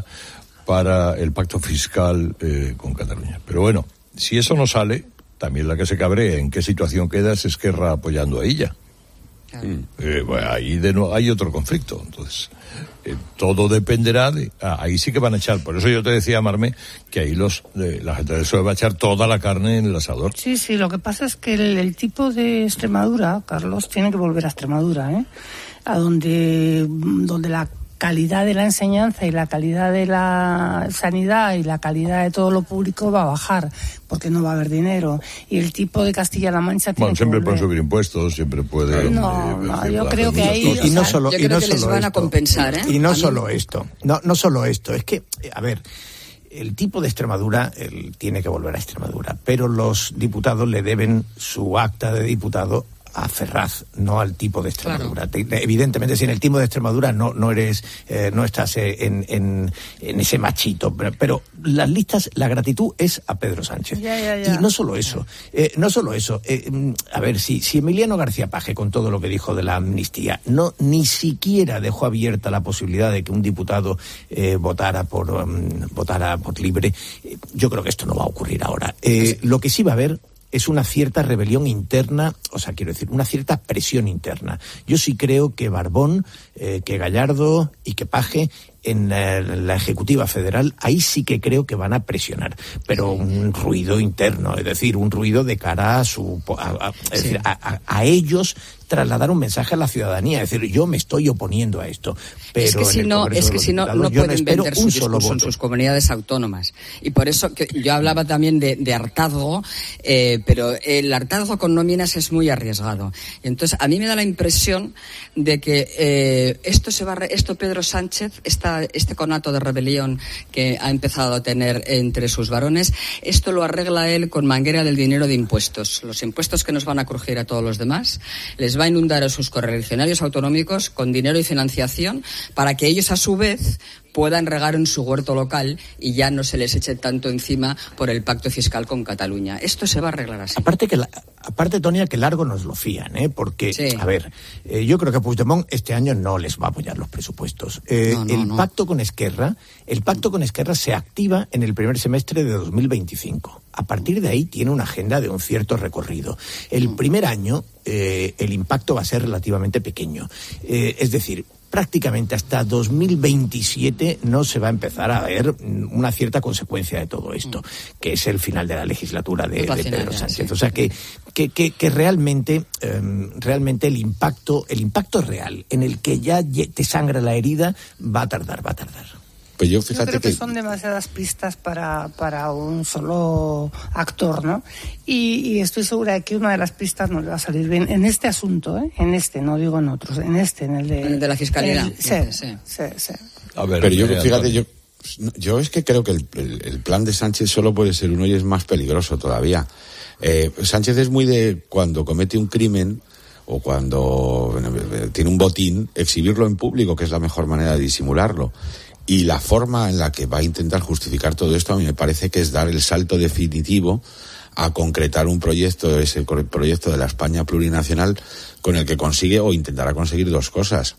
para el pacto fiscal eh, con Cataluña. Pero bueno, si eso no sale, también la que se cabree en qué situación queda es Esquerra apoyando a ella. Claro. Eh, bueno, ahí de no, hay otro conflicto, entonces eh, todo dependerá de ah, ahí sí que van a echar, por eso yo te decía, Marmé, que ahí los eh, la gente de eso va a echar toda la carne en el asador. Sí, sí, lo que pasa es que el, el tipo de Extremadura, Carlos, tiene que volver a Extremadura, ¿eh? A donde donde la calidad de la enseñanza y la calidad de la sanidad y la calidad de todo lo público va a bajar, porque no va a haber dinero. Y el tipo de Castilla-La Mancha tiene bueno, siempre que pueden subir impuestos, siempre puede... No, eh, no, yo creo que ahí... Y no solo, yo y creo no que solo les van esto, a compensar, ¿eh? Y no a solo mí... esto, no, no solo esto, es que, a ver... El tipo de Extremadura, él tiene que volver a Extremadura, pero los diputados le deben su acta de diputado a Ferraz, no al tipo de Extremadura. Claro. Evidentemente, si en el tipo de Extremadura no no eres, eh, no estás en, en, en ese machito, pero, pero las listas, la gratitud es a Pedro Sánchez. Ya, ya, ya. Y no solo eso, eh, no solo eso. Eh, a ver, si, si Emiliano García Paje, con todo lo que dijo de la amnistía, no ni siquiera dejó abierta la posibilidad de que un diputado eh, votara por um, votara por libre, eh, yo creo que esto no va a ocurrir ahora. Eh, lo que sí va a haber es una cierta rebelión interna, o sea, quiero decir, una cierta presión interna. Yo sí creo que Barbón, eh, que Gallardo y que Paje en la, la Ejecutiva Federal, ahí sí que creo que van a presionar, pero un ruido interno, es decir, un ruido de cara a su a, a, es sí. decir, a, a, a ellos trasladar un mensaje a la ciudadanía, es decir, yo me estoy oponiendo a esto, pero es que si no, es que si no, no pueden vender su discurso en sus comunidades autónomas, y por eso que yo hablaba también de, de hartazgo, eh, pero el hartazgo con nóminas es muy arriesgado, y entonces a mí me da la impresión de que eh, esto se va, esto Pedro Sánchez, esta, este conato de rebelión que ha empezado a tener entre sus varones, esto lo arregla él con manguera del dinero de impuestos, los impuestos que nos van a crujir a todos los demás, les va a inundar a sus correligionarios autonómicos con dinero y financiación para que ellos a su vez puedan regar en su huerto local y ya no se les eche tanto encima por el pacto fiscal con Cataluña. Esto se va a arreglar así. Aparte, que la, aparte Tonia, que largo nos lo fían, ¿eh? Porque, sí. a ver, eh, yo creo que Puigdemont este año no les va a apoyar los presupuestos. Eh, no, no, el no. pacto con Esquerra, el pacto con Esquerra se activa en el primer semestre de dos mil veinticinco. A partir de ahí tiene una agenda de un cierto recorrido. El mm. primer año eh, el impacto va a ser relativamente pequeño. Eh, es decir, prácticamente hasta dos mil veintisiete no se va a empezar a ver una cierta consecuencia de todo esto, que es el final de la legislatura de, de Pedro Sánchez. O sea que que, que, que realmente eh, realmente el impacto el impacto real en el que ya te sangra la herida va a tardar, va a tardar. Pues yo, fíjate yo creo que, que son demasiadas pistas para, para un solo actor, ¿no? Y, y estoy segura de que una de las pistas no le va a salir bien en este asunto, ¿eh? En este, no digo en otros, en este, en el de... En el de la fiscalidad. El, sí, sí, sí, sí. A ver, pero yo, fíjate, yo, yo es que creo que el, el, el plan de Sánchez solo puede ser uno y es más peligroso todavía. Eh, Sánchez es muy de cuando comete un crimen o cuando bueno, tiene un botín, exhibirlo en público, que es la mejor manera de disimularlo. Y la forma en la que va a intentar justificar todo esto a mí me parece que es dar el salto definitivo a concretar un proyecto, ese proyecto de la España plurinacional, con el que consigue o intentará conseguir dos cosas.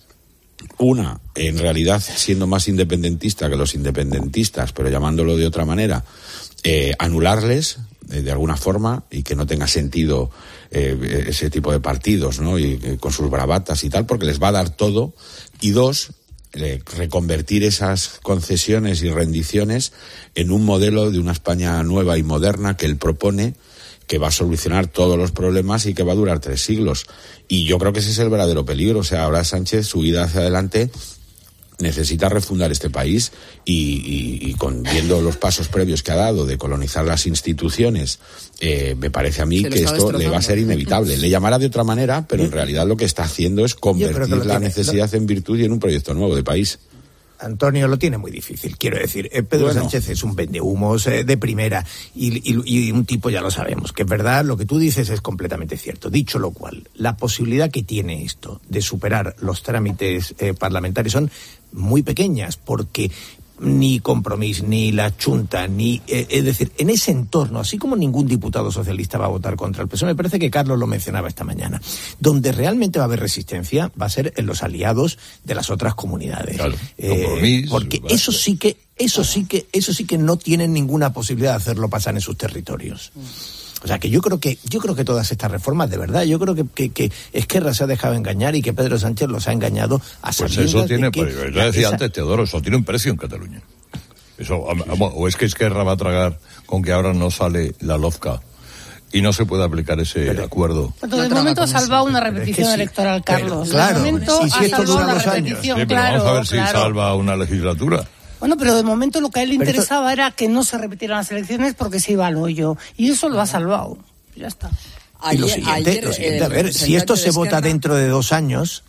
Una, en realidad, siendo más independentista que los independentistas, pero llamándolo de otra manera, eh, anularles eh, de alguna forma y que no tenga sentido eh, ese tipo de partidos, ¿no? Y eh, con sus bravatas y tal, porque les va a dar todo. Y dos, reconvertir esas concesiones y rendiciones en un modelo de una España nueva y moderna que él propone, que va a solucionar todos los problemas y que va a durar tres siglos. Y yo creo que ese es el verdadero peligro. O sea, ahora Sánchez, su vida hacia adelante, necesita refundar este país y, y, y con viendo los pasos previos que ha dado de colonizar las instituciones, eh, me parece a mí que esto destrozando. Le va a ser inevitable. Le llamará de otra manera, pero en realidad lo que está haciendo es convertir la tiene, necesidad lo... en virtud y en un proyecto nuevo de país. Antonio lo tiene muy difícil, quiero decir. Eh, Pedro bueno. Sánchez es un vendehumos eh, de primera y, y, y un tipo, ya lo sabemos, que es verdad, lo que tú dices es completamente cierto. Dicho lo cual, la posibilidad que tiene esto de superar los trámites eh, parlamentarios son muy pequeñas, porque ni Compromís, ni la Junta, ni... Eh, es decir, en ese entorno, así como ningún diputado socialista va a votar contra el P S O E, me parece que Carlos lo mencionaba esta mañana, donde realmente va a haber resistencia va a ser en los aliados de las otras comunidades. Claro, eh, Compromís, porque eso sí que, eso sí que, eso sí que no tienen ninguna posibilidad de hacerlo pasar en sus territorios. O sea que yo creo que yo creo que todas estas reformas, de verdad, yo creo que, que, que Esquerra se ha dejado engañar y que Pedro Sánchez los ha engañado a sabiendas. Pues eso tiene, que, pues, yo decía esa... antes, Teodoro, eso tiene un precio en Cataluña. Eso, o es que Esquerra va a tragar con que ahora no sale la LOFCA y no se puede aplicar ese pero, acuerdo. Pero de momento ha salvado una repetición es que sí, electoral, Carlos. Pero, claro, de momento sí, sí, ha salvado una repetición. Sí, pero claro, vamos a ver claro. si salva una legislatura. Bueno, pero de momento lo que a él le pero interesaba esto... era que no se repitieran las elecciones porque se iba al hoyo. Y eso lo ha salvado. Ya está. Ayer, y lo siguiente, ayer, lo siguiente a ver, si esto se vota dentro de dos años,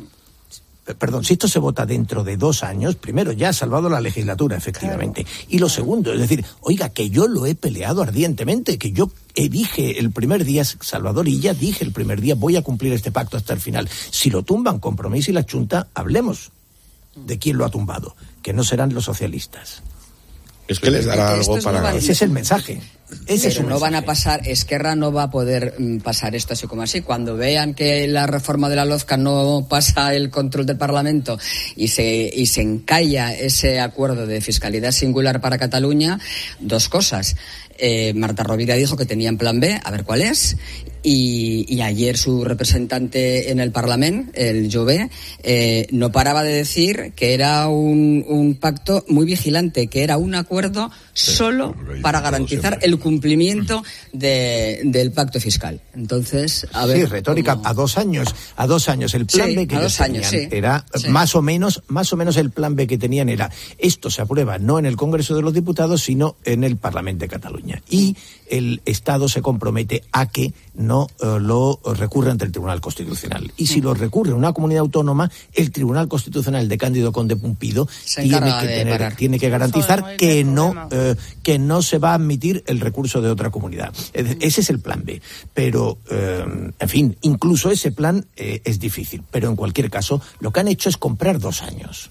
perdón, si esto se vota dentro de dos años, primero ya ha salvado la legislatura, efectivamente. Claro. Y lo segundo, es decir, oiga, que yo lo he peleado ardientemente, que yo dije el primer día, Salvador, y ya dije el primer día, voy a cumplir este pacto hasta el final. Si lo tumban Compromís y la Junta, hablemos de quién lo ha tumbado, que no serán los socialistas. Es que les dará algo para... No va... Ese es el mensaje. Ese Pero es un no mensaje. van a pasar, Esquerra no va a poder mm, pasar esto así como así. Cuando vean que la reforma de la LOFCA no pasa el control del Parlamento y se, y se encalla ese acuerdo de fiscalidad singular para Cataluña, dos cosas. Eh, Marta Rovira dijo que tenían plan B, a ver cuál es, y, y ayer su representante en el Parlamento, el Jové, eh, no paraba de decir que era un, un pacto muy vigilante, que era un acuerdo sí, solo para garantizar el cumplimiento de, del pacto fiscal. Entonces, a ver... Sí, retórica, cómo... a dos años, a dos años, el plan sí, B que a dos tenían años, sí. era sí. más o menos, más o menos el plan B que tenían era, esto se aprueba no en el Congreso de los Diputados, sino en el Parlamento de Cataluña. Y el Estado se compromete a que no uh, lo recurra ante el Tribunal Constitucional. Y si lo recurre una comunidad autónoma, el Tribunal Constitucional de Cándido Conde Pumpido tiene que, tener, tiene que garantizar no que, no, uh, que no se va a admitir el recurso de otra comunidad. Es, ese es el plan B. Pero, uh, en fin, incluso ese plan eh, es difícil. Pero en cualquier caso, lo que han hecho es comprar dos años.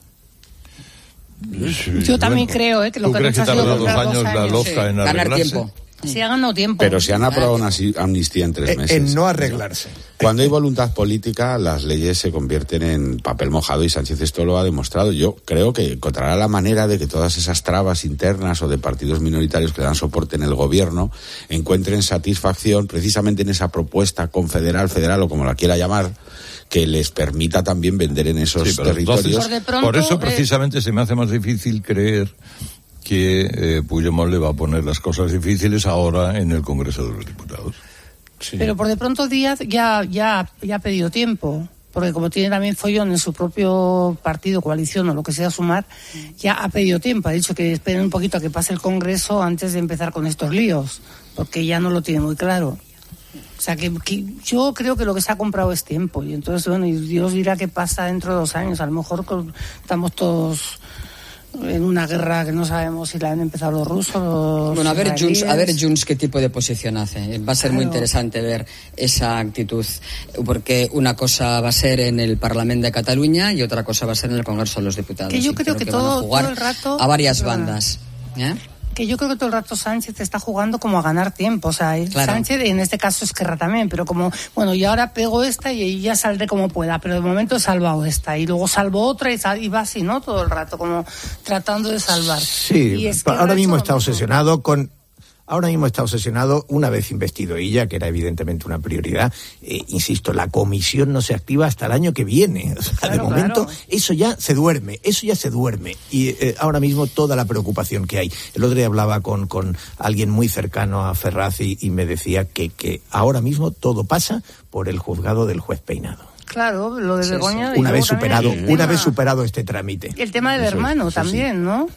Sí, yo también bueno, creo eh, que lo que han hecho ha sido dos comprar años, dos años. La LOFCA sí. en ganar tiempo. Se ha ganado tiempo. Pero se han aprobado una amnistía en tres meses. En no arreglarse. Cuando hay voluntad política, las leyes se convierten en papel mojado y Sánchez esto lo ha demostrado. Yo creo que encontrará la manera de que todas esas trabas internas o de partidos minoritarios que dan soporte en el gobierno encuentren satisfacción precisamente en esa propuesta confederal, federal o como la quiera llamar, que les permita también vender en esos sí, territorios. Entonces, por, pronto, por eso precisamente eh... se me hace más difícil creer que eh, Puigdemont le va a poner las cosas difíciles ahora en el Congreso de los Diputados. Sí. Pero por de pronto Díaz ya, ya, ya ha pedido tiempo, porque como tiene también follón en su propio partido, coalición o lo que sea sumar, ya ha pedido tiempo. Ha dicho que esperen un poquito a que pase el Congreso antes de empezar con estos líos, porque ya no lo tiene muy claro. O sea, que, que yo creo que lo que se ha comprado es tiempo. Y entonces, bueno, y Dios dirá qué pasa dentro de dos años. A lo mejor estamos todos en una guerra que no sabemos si la han empezado los rusos, los bueno, a ver Junts, a ver Junts qué tipo de posición hace. Va a ser claro. muy interesante ver esa actitud, porque una cosa va a ser en el Parlamento de Cataluña y otra cosa va a ser en el Congreso de los Diputados. Que yo creo, creo que, que todo, van a jugar todo el rato a varias bandas. ¿Eh? Que yo creo que todo el rato Sánchez está jugando como a ganar tiempo, o sea, claro. Sánchez, en este caso Esquerra también, pero como, bueno, y ahora pego esta y ya saldré como pueda, pero de momento he salvado esta, y luego salvo otra y, sal, y va así, ¿no? Todo el rato, como tratando de salvar. Sí, ahora mismo está obsesionado con... ahora mismo está obsesionado, una vez investido ella, que era evidentemente una prioridad, eh, insisto, la comisión no se activa hasta el año que viene. O sea, claro, de momento, claro. eso ya se duerme, eso ya se duerme. Y eh, ahora mismo toda la preocupación que hay. El otro día hablaba con, con alguien muy cercano a Ferraz y, y me decía que, que ahora mismo todo pasa por el juzgado del juez Peinado. Claro, lo de Begoña. Sí, sí. Una vez superado, una tema, vez superado este trámite. El tema del eso, hermano eso también, sí. ¿no?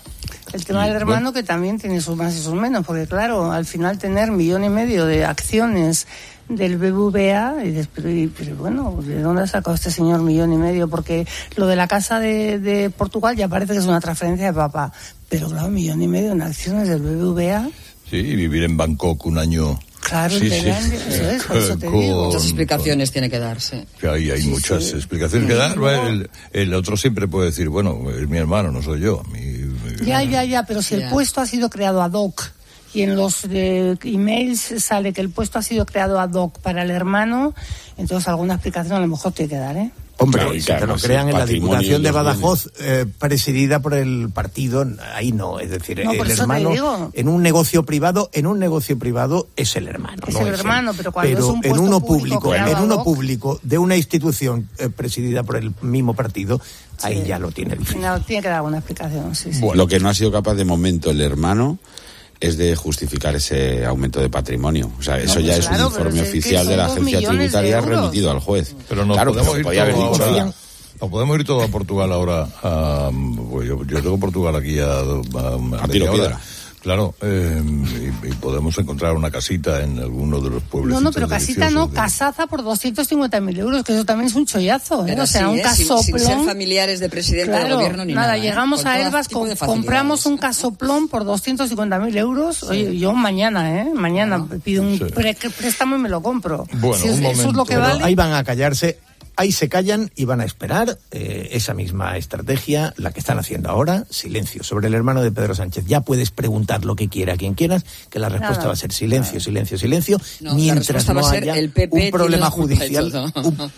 El tema del hermano bueno. que también tiene sus más y sus menos, porque claro, al final tener millón y medio de acciones del B B V A, y después, y, pero bueno, ¿de dónde ha sacado este señor millón y medio? Porque lo de la casa de, de Portugal ya parece que es una transferencia de papá, pero claro, millón y medio en acciones del B B V A. Sí, y vivir en Bangkok un año. Claro, sí, sí. Eso es, por eso te con, digo. Muchas explicaciones con, tiene que darse. Sí, hay, hay sí, muchas sí. explicaciones que dar. El, el otro siempre puede decir, bueno, es mi hermano, no soy yo. Mi, mi, ya, ya, ya, pero si ya. el puesto ha sido creado ad hoc y en los eh, emails sale que el puesto ha sido creado ad hoc para el hermano, entonces alguna explicación a lo mejor tiene que dar, ¿eh? Hombre, claro, si claro, te lo crean en la Diputación de Badajoz, eh, presidida por el partido, ahí no, es decir, no, el hermano en un negocio privado, en un negocio privado es el hermano. Es no el es hermano, él. pero cuando pero es un en puesto uno público, público, en uno hoc, público de una institución eh, presidida por el mismo partido, sí. ahí ya lo tiene difícil. No, tiene que dar alguna explicación, sí, sí. Bueno, lo que no ha sido capaz de momento el hermano es de justificar ese aumento de patrimonio. O sea, no, eso ya pues es claro, un informe oficial de la agencia tributaria remitido al juez. Pero no claro, podemos pero ir podía haber dicho ahora, no podemos ir todo a Portugal ahora. A, pues yo, yo tengo Portugal aquí a, a, a, a tiro piedra. Claro, eh, y, y podemos encontrar una casita en alguno de los pueblos. No, no, pero casita no, de... casaza por doscientos cincuenta mil euros, que eso también es un chollazo, ¿eh? O sea, sí, un ¿eh? casoplón. Sin, sin ser familiares de presidente claro, del gobierno ni nada. Nada, llegamos ¿eh? a Elvas, con, compramos un casoplón por doscientos cincuenta mil euros. Sí. Oye, yo mañana, ¿eh? Mañana ah, pido un sí. pre- préstamo y me lo compro. Bueno, si un es, momento. Eso es lo que Pero vale. Ahí van a callarse. Ahí se callan y van a esperar eh, esa misma estrategia, la que están haciendo ahora, silencio. Sobre el hermano de Pedro Sánchez, ya puedes preguntar lo que quiera a quien quieras, que la respuesta Nada. va a ser silencio, Nada. silencio, silencio, no, mientras no haya el P P un problema judicial. Un,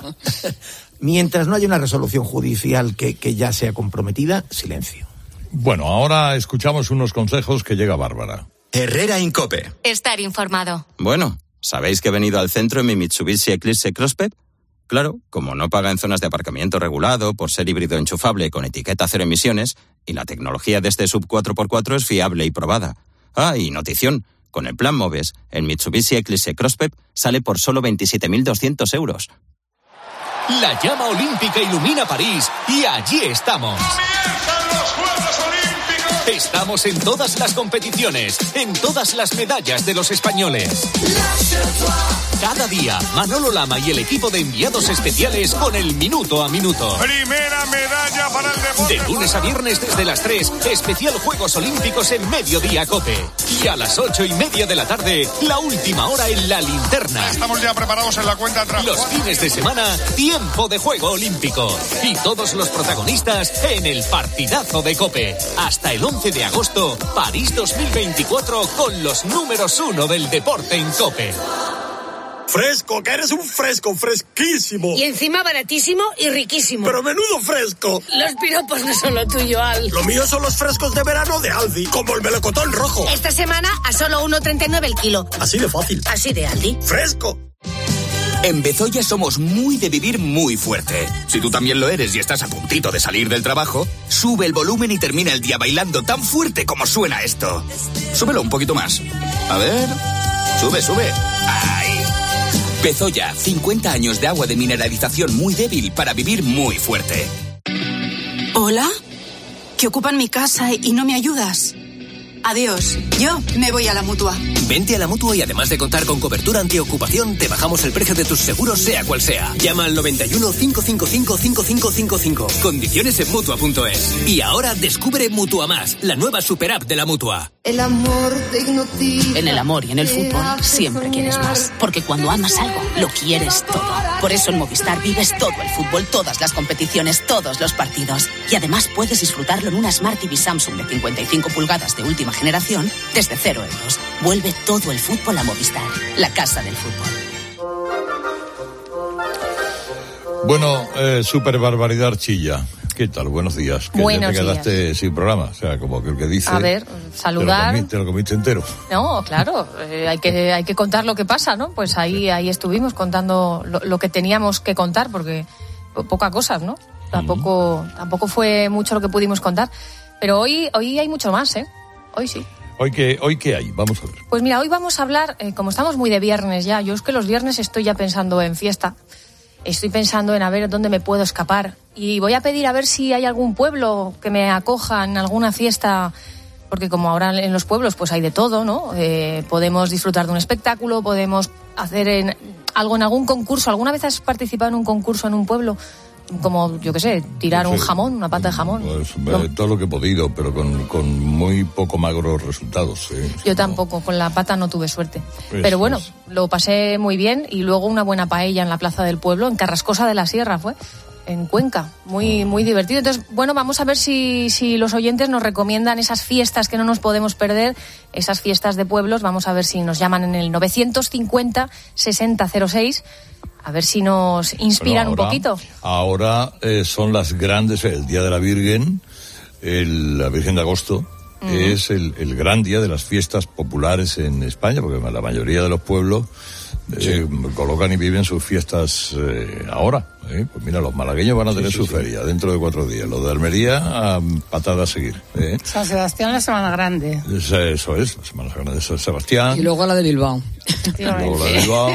mientras no haya una resolución judicial que, que ya sea comprometida, silencio. Bueno, ahora escuchamos unos consejos que llega Bárbara. Herrera Incope. Estar informado. Bueno, ¿sabéis que he venido al centro en mi Mitsubishi Eclipse Crosspep? Claro, como no paga en zonas de aparcamiento regulado, por ser híbrido enchufable con etiqueta cero emisiones, y la tecnología de este sub cuatro por cuatro es fiable y probada. Ah, y notición, con el plan Moves, el Mitsubishi Eclipse Crosspep sale por solo veintisiete mil doscientos euros. La llama olímpica ilumina París y allí estamos. ¡Comienzan los Juegos Olímpicos! Estamos en todas las competiciones, en todas las medallas de los españoles. Cada día, Manolo Lama y el equipo de enviados especiales con el minuto a minuto. Primera medalla para el deporte. De lunes a viernes desde las tres, especial Juegos Olímpicos en Mediodía Cope. Y a las ocho y media de la tarde, la última hora en La Linterna. Estamos ya preparados en la cuenta atrás. Los fines de semana, tiempo de Juego Olímpico. Y todos los protagonistas en el partidazo de Cope. Hasta el once de agosto, París dos mil veinticuatro con los números uno del deporte en Cope. Fresco, que eres un fresco, fresquísimo. Y encima baratísimo y riquísimo. Pero menudo fresco. Los piropos no son lo tuyo, Al. Lo mío son los frescos de verano de Aldi, como el melocotón rojo. Esta semana a solo uno treinta y nueve el kilo. Así de fácil. Así de Aldi. Fresco. En Bezoya somos muy de vivir muy fuerte. Si tú también lo eres y estás a puntito de salir del trabajo, sube el volumen y termina el día bailando tan fuerte como suena esto. Súbelo un poquito más. A ver. Sube, sube. Ahí. Bezoya, cincuenta años de agua de mineralización muy débil para vivir muy fuerte. ¿Hola? Que ocupan mi casa y no me ayudas. Adiós, yo me voy a la Mutua. Vente a la Mutua y además de contar con cobertura antiocupación, te bajamos el precio de tus seguros sea cual sea. Llama al noventa y uno, cinco cinco cinco, cinco cinco cinco cinco. Condiciones en Mutua punto es. Y ahora descubre Mutua Más, la nueva super app de la Mutua. El amor te hipnotiza. En el amor y en el fútbol siempre quieres más. Porque cuando amas algo, lo quieres todo. Por eso en Movistar vives todo el fútbol, todas las competiciones, todos los partidos. Y además puedes disfrutarlo en una Smart T V Samsung de cincuenta y cinco pulgadas de última generación desde cero euros. Vuelve todo el fútbol a Movistar, la casa del fútbol. Bueno, eh, super barbaridad chilla. ¿qué tal? Buenos días. Que Buenos ya te quedaste días. sin programa, o sea, como que el que dice... A ver, saludar... Te lo, comí, te lo comiste entero. No, claro, eh, hay que hay que contar lo que pasa, ¿no? Pues ahí ahí estuvimos contando lo, lo que teníamos que contar, porque po- poca cosa, ¿no? Tampoco uh-huh. tampoco fue mucho lo que pudimos contar. Pero hoy hoy hay mucho más, ¿eh? Hoy sí. ¿Hoy qué, hoy qué hay? Vamos a ver. Pues mira, hoy vamos a hablar, eh, como estamos muy de viernes ya, yo es que los viernes estoy ya pensando en fiesta. Estoy pensando en a ver dónde me puedo escapar. Y voy a pedir a ver si hay algún pueblo que me acoja en alguna fiesta, porque como ahora en los pueblos pues hay de todo, ¿no? Eh, podemos disfrutar de un espectáculo, podemos hacer en, algo en algún concurso. ¿Alguna vez has participado en un concurso en un pueblo? Como, yo qué sé, tirar no sé, un jamón, una pata de jamón. Pues, no. Todo lo que he podido, pero con, con muy poco magros resultados. ¿eh? Yo tampoco, con la pata no tuve suerte. Pues, pero bueno, pues. lo pasé muy bien y luego una buena paella en la Plaza del Pueblo, en Carrascosa de la Sierra fue, en Cuenca. Muy, muy divertido. Entonces, bueno, vamos a ver si, si los oyentes nos recomiendan esas fiestas que no nos podemos perder, esas fiestas de pueblos. Vamos a ver si nos llaman en el novecientos cincuenta sesenta cero seis. A ver si nos inspiran ahora, un poquito. Ahora eh, son las grandes, el Día de la Virgen, el, la Virgen de Agosto, uh-huh. es el, el gran día de las fiestas populares en España, porque la mayoría de los pueblos eh, sí. colocan y viven sus fiestas eh, ahora. ¿eh? Pues mira, los malagueños van a tener sí, sí, su sí. feria dentro de cuatro días. Los de Almería, a patada a seguir. ¿eh? San Sebastián, la Semana Grande. Eso es, la Semana Grande de San Sebastián. Y luego la de Bilbao. Luego la de Bilbao.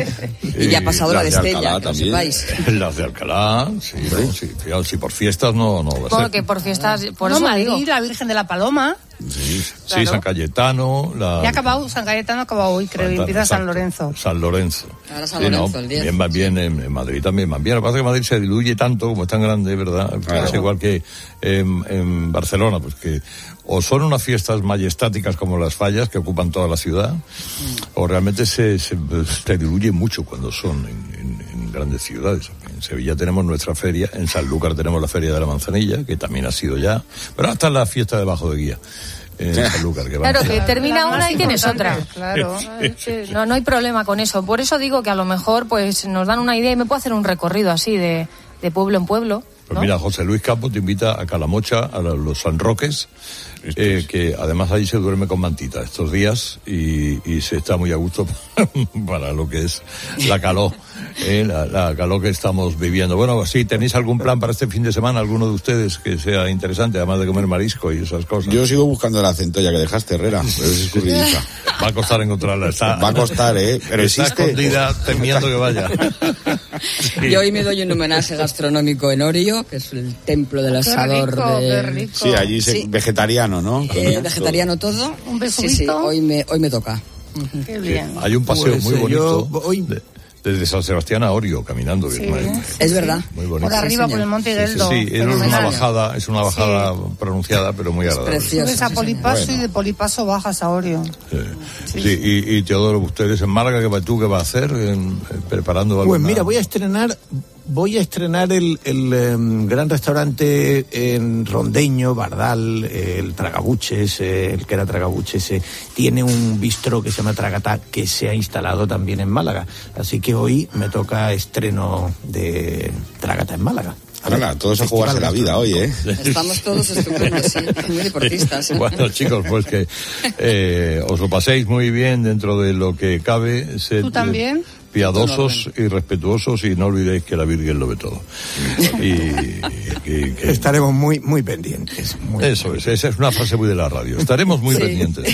y, y ya ha pasado la de Estella, que lo sepáis. Las de Alcalá, sí, ¿Sí? No, sí, fijaos, si por fiestas no, no va a ser. Porque por fiestas, por no, eso Madrid, digo. la Virgen de la Paloma. Sí, claro. sí, San Cayetano. La... Ya ha acabado, San Cayetano ha acabado hoy, creo, y empieza San Lorenzo. San Lorenzo. Ahora San Lorenzo, sí, no, el diez. Bien, más bien en, en Madrid también, más bien. Lo que pasa es que Madrid se diluye tanto, como es tan grande, ¿verdad? Claro. Es igual que en, en Barcelona, pues que o son unas fiestas majestáticas como las fallas, que ocupan toda la ciudad, mm. o realmente se, se, se diluye mucho cuando son en, en, en grandes ciudades. En Sevilla tenemos nuestra feria, en Sanlúcar tenemos la Feria de la Manzanilla, que también ha sido ya, pero hasta la fiesta de Bajo de Guía. En Sanlúcar, que claro, que termina una y tienes otra. Claro. No, no hay problema con eso. Por eso digo que a lo mejor pues nos dan una idea y me puedo hacer un recorrido así de, de pueblo en pueblo. Pues ¿no? mira, José Luis Campos te invita a Calamocha, a los San Roques, eh, que además ahí se duerme con mantita estos días y, y se está muy a gusto para lo que es la calor, eh, la, la calor que estamos viviendo. Bueno, sí, ¿tenéis algún plan para este fin de semana, alguno de ustedes que sea interesante, además de comer marisco y esas cosas? Yo sigo buscando la centolla que dejaste, Herrera, pero es escurridiza. Va a costar encontrarla. Está, Va a costar, ¿eh? Pero está existe. escondida temiendo que vaya. Sí. Yo hoy me doy un homenaje gastronómico en Orio, que es el templo del asador. Qué rico, de... qué rico. Sí, allí se... sí. vegetariano, ¿no? Eh, vegetariano todo. Un besito. Sí, sí, hoy me, hoy me toca. Qué bien. Hay un paseo Pues, muy eh, bonito yo voy- de- desde San Sebastián a Orio, caminando. Sí. Muy, Es verdad. muy bonito. Por arriba, Sí, por el Monte Sí, Gueldo. sí, es una fenomenal. bajada, es una bajada Sí. pronunciada, pero muy agradable. precioso. Subes a Sí, Polipaso Bueno. y de Polipaso bajas a Orio. Sí, sí, y, y Teodoro, ustedes en Málaga, ¿qué va, tú qué vas a hacer? En- eh, preparando algo. Pues mira, voy a estrenar, voy a estrenar el, el em, gran restaurante en Rondeño, Bardal, eh, el Tragabuches, eh, el que era Tragabuches, eh, tiene un bistro que se llama Tragatá, que se ha instalado también en Málaga. Así que hoy me toca estreno de Tragatá en Málaga. Hola, todos a jugarse la vida hoy, ¿eh? Estamos todos estupendos, sí, muy deportistas. Bueno, chicos, pues que eh, os lo paséis muy bien dentro de lo que cabe. Sed, ¿Tú también? eh, piadosos y respetuosos y no olvidéis que la Virgen lo ve todo. Y, y- y que- Estaremos muy, muy pendientes. muy Eso es, esa es una frase muy de la radio. Estaremos muy Sí. pendientes.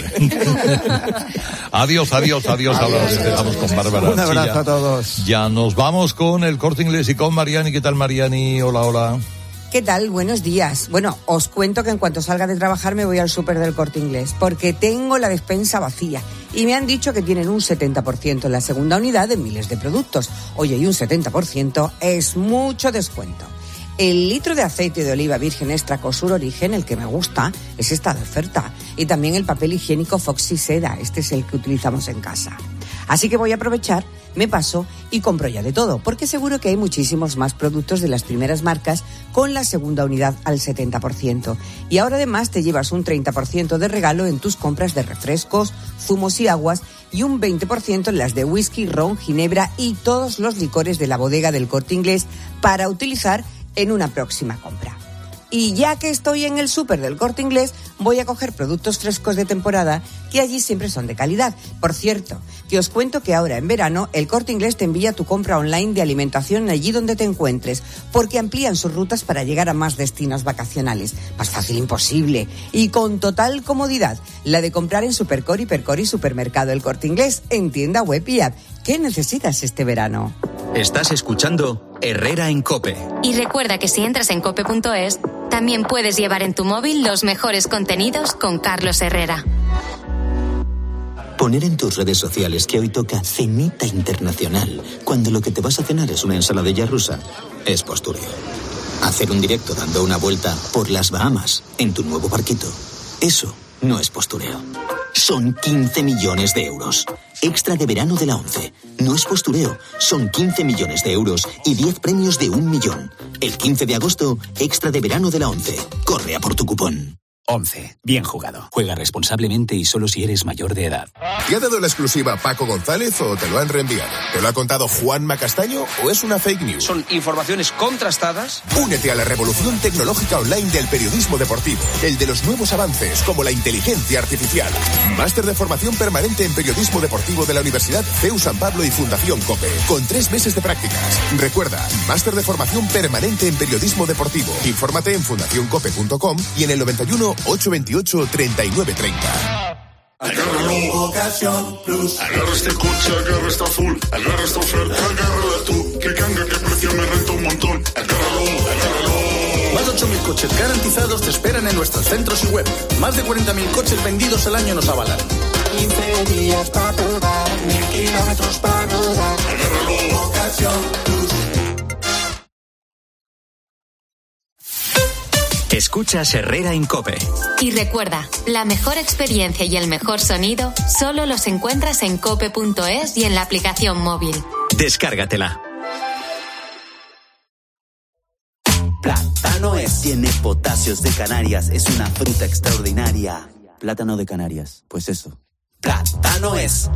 Adiós, adiós, adiós. Ahora nos despedimos con Bárbara. Un abrazo Arcilla. a todos. Ya nos vamos con el Corte Inglés y con Mariani. ¿Qué tal, Mariani? Hola, hola. ¿Qué tal? Buenos días. Bueno, os cuento que en cuanto salga de trabajar me voy al súper del Corte Inglés porque tengo la despensa vacía y me han dicho que tienen un setenta por ciento en la segunda unidad de miles de productos. Oye, y un setenta por ciento es mucho descuento. El litro de aceite de oliva virgen extra Cosur Origen, el que me gusta, es esta de oferta. Y también el papel higiénico Foxy Seda, este es el que utilizamos en casa. Así que voy a aprovechar, me paso y compro ya de todo, porque seguro que hay muchísimos más productos de las primeras marcas con la segunda unidad al setenta por ciento. Y ahora además te llevas un treinta por ciento de regalo en tus compras de refrescos, zumos y aguas y un veinte por ciento en las de whisky, ron, ginebra y todos los licores de la bodega del Corte Inglés para utilizar en una próxima compra. Y ya que estoy en el súper del Corte Inglés, voy a coger productos frescos de temporada, que allí siempre son de calidad. Por cierto, que os cuento que ahora en verano el Corte Inglés te envía tu compra online de alimentación allí donde te encuentres, porque amplían sus rutas para llegar a más destinos vacacionales. Más fácil imposible. Y con total comodidad, la de comprar en Supercor, Hipercor y Supermercado El Corte Inglés, en tienda web y app. ¿Qué necesitas este verano? Estás escuchando Herrera en COPE. Y recuerda que si entras en cope punto es, también puedes llevar en tu móvil los mejores contenidos con Carlos Herrera. Poner en tus redes sociales que hoy toca cenita internacional, cuando lo que te vas a cenar es una ensaladilla rusa, es postureo. Hacer un directo dando una vuelta por las Bahamas en tu nuevo barquito, eso no es postureo. Son quince millones de euros. Extra de verano de la ONCE. No es postureo. Son quince millones de euros y diez premios de un millón. El quince de agosto, extra de verano de la ONCE. Corre a por tu cupón. once. Bien jugado. Juega responsablemente y solo si eres mayor de edad. ¿Te ha dado la exclusiva Paco González o te lo han reenviado? ¿Te lo ha contado Juanma Castaño o es una fake news? Son informaciones contrastadas. Únete a la revolución tecnológica online del periodismo deportivo. El de los nuevos avances, como la inteligencia artificial. Máster de formación permanente en periodismo deportivo de la Universidad C E U San Pablo y Fundación COPE. Con tres meses de prácticas. Recuerda, máster de formación permanente en periodismo deportivo. Infórmate en fundación cope punto com y en el noventa y uno, ochocientos veintiocho, treinta y nueve treinta. Agárralo, Ocasión Plus. Agarra este coche, agarra esta full. Agarra esta oferta, agárrala tú. Que canga, que precio me renta un montón. Agárralo, agárralo. Más de ocho mil coches garantizados te esperan en nuestros centros y web. Más de cuarenta mil coches vendidos al año nos avalan. quince días para probar, mil kilómetros para rodar. Agárralo, Ocasión Plus. Escuchas Herrera en COPE. Y recuerda, la mejor experiencia y el mejor sonido solo los encuentras en cope punto es y en la aplicación móvil. Descárgatela. Plátano es. Tiene potasios de Canarias. Es una fruta extraordinaria. Plátano de Canarias. Pues eso. Plátano es.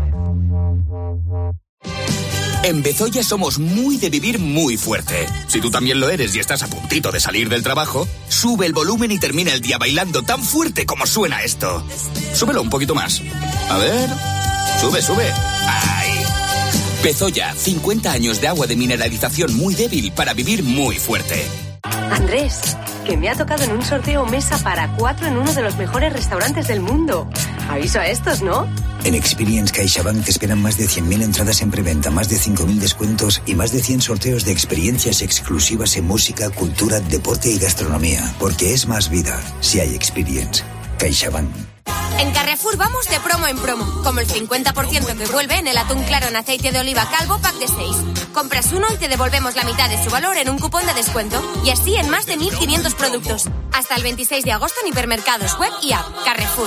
En Bezoya somos muy de vivir muy fuerte. Si tú también lo eres y estás a puntito de salir del trabajo, sube el volumen y termina el día bailando tan fuerte como suena esto. Súbelo un poquito más. A ver. Sube, sube. ¡Ay! Bezoya, cincuenta años de agua de mineralización muy débil para vivir muy fuerte. Andrés, que me ha tocado en un sorteo mesa para cuatro en uno de los mejores restaurantes del mundo. Aviso a estos, ¿no? En Experience CaixaBank te esperan más de cien mil entradas en preventa, más de cinco mil descuentos y más de cien sorteos de experiencias exclusivas en música, cultura, deporte y gastronomía. Porque es más vida si hay Experience. CaixaBank. En Carrefour vamos de promo en promo, como el cincuenta por ciento que vuelve en el atún claro en aceite de oliva Calvo pack de seis. Compras uno y te devolvemos la mitad de su valor en un cupón de descuento. Y así en más de mil quinientos productos. Hasta el veintiséis de agosto en hipermercados, web y app. Carrefour.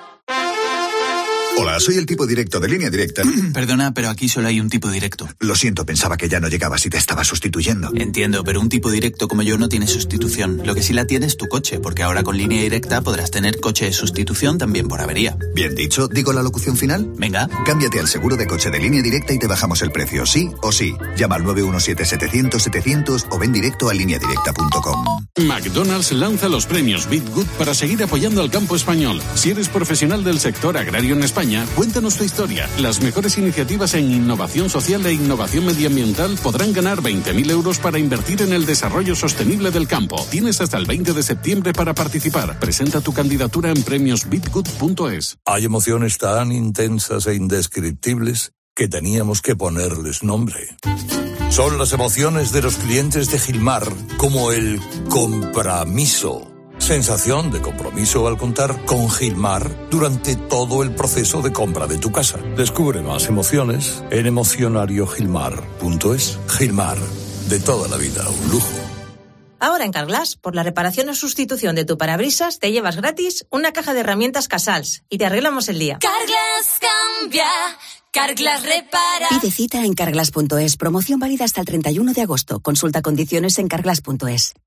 Hola, soy el tipo directo de Línea Directa. Perdona, pero aquí solo hay un tipo directo. Lo siento, pensaba que ya no llegabas y te estaba sustituyendo. Entiendo, pero un tipo directo como yo no tiene sustitución. Lo que sí la tiene es tu coche, porque ahora con Línea Directa podrás tener coche de sustitución también por avería. Bien dicho, ¿digo la locución final? Venga. Cámbiate al seguro de coche de Línea Directa y te bajamos el precio, sí o sí. Llama al nueve uno siete, setecientos, setecientos o ven directo a línea directa punto com. McDonald's lanza los premios BitGood para seguir apoyando al campo español. Si eres profesional del sector agrario en España, cuéntanos tu historia. Las mejores iniciativas en innovación social e innovación medioambiental podrán ganar veinte mil euros para invertir en el desarrollo sostenible del campo. Tienes hasta el veinte de septiembre para participar. Presenta tu candidatura en premios bitgood punto es. Hay emociones tan intensas e indescriptibles que teníamos que ponerles nombre. Son las emociones de los clientes de Gilmar, como el compromiso. Sensación de compromiso al contar con Gilmar durante todo el proceso de compra de tu casa. Descubre más emociones en emocionario gilmar punto es. Gilmar, de toda la vida, un lujo. Ahora en Carglass, por la reparación o sustitución de tu parabrisas, te llevas gratis una caja de herramientas Casals y te arreglamos el día. Carglass cambia, Carglass repara. Pide cita en carglass punto es. Promoción válida hasta el treinta y uno de agosto. Consulta condiciones en carglass punto es.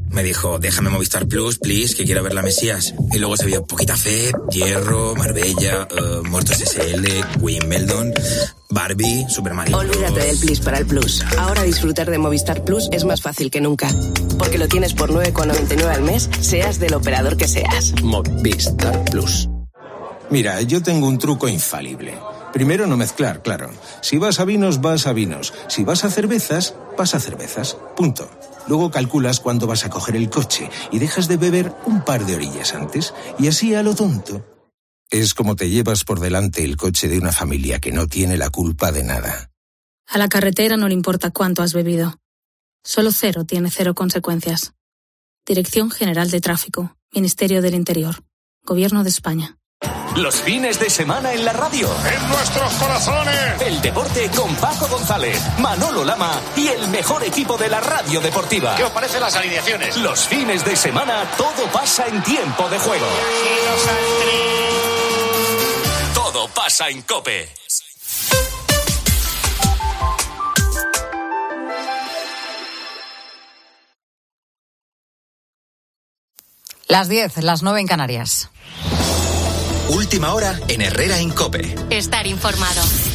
Me dijo, déjame Movistar Plus, please, que quiero ver la Mesías. Y luego se vio Poquita Fe, Hierro, Marbella, uh, Muertos S L, Wimbledon, Barbie, Super Mario. Olvídate del Plus para el Plus. Ahora disfrutar de Movistar Plus es más fácil que nunca. Porque lo tienes por nueve con noventa y nueve al mes, seas del operador que seas. Movistar Plus. Mira, yo tengo un truco infalible. Primero, no mezclar, claro. Si vas a vinos, vas a vinos. Si vas a cervezas, vas a cervezas. Punto. Luego calculas cuándo vas a coger el coche y dejas de beber un par de orillas antes. Y así a lo tonto. Es como te llevas por delante el coche de una familia que no tiene la culpa de nada. A la carretera no le importa cuánto has bebido. Solo cero tiene cero consecuencias. Dirección General de Tráfico. Ministerio del Interior. Gobierno de España. Los fines de semana en la radio. En nuestros corazones. El deporte con Paco González, Manolo Lama y el mejor equipo de la radio deportiva. ¿Qué os parecen las alineaciones? Los fines de semana todo pasa en tiempo de juego. Todo pasa en COPE. Las diez, las nueve en Canarias. Última hora en Herrera en COPE. Estar informado.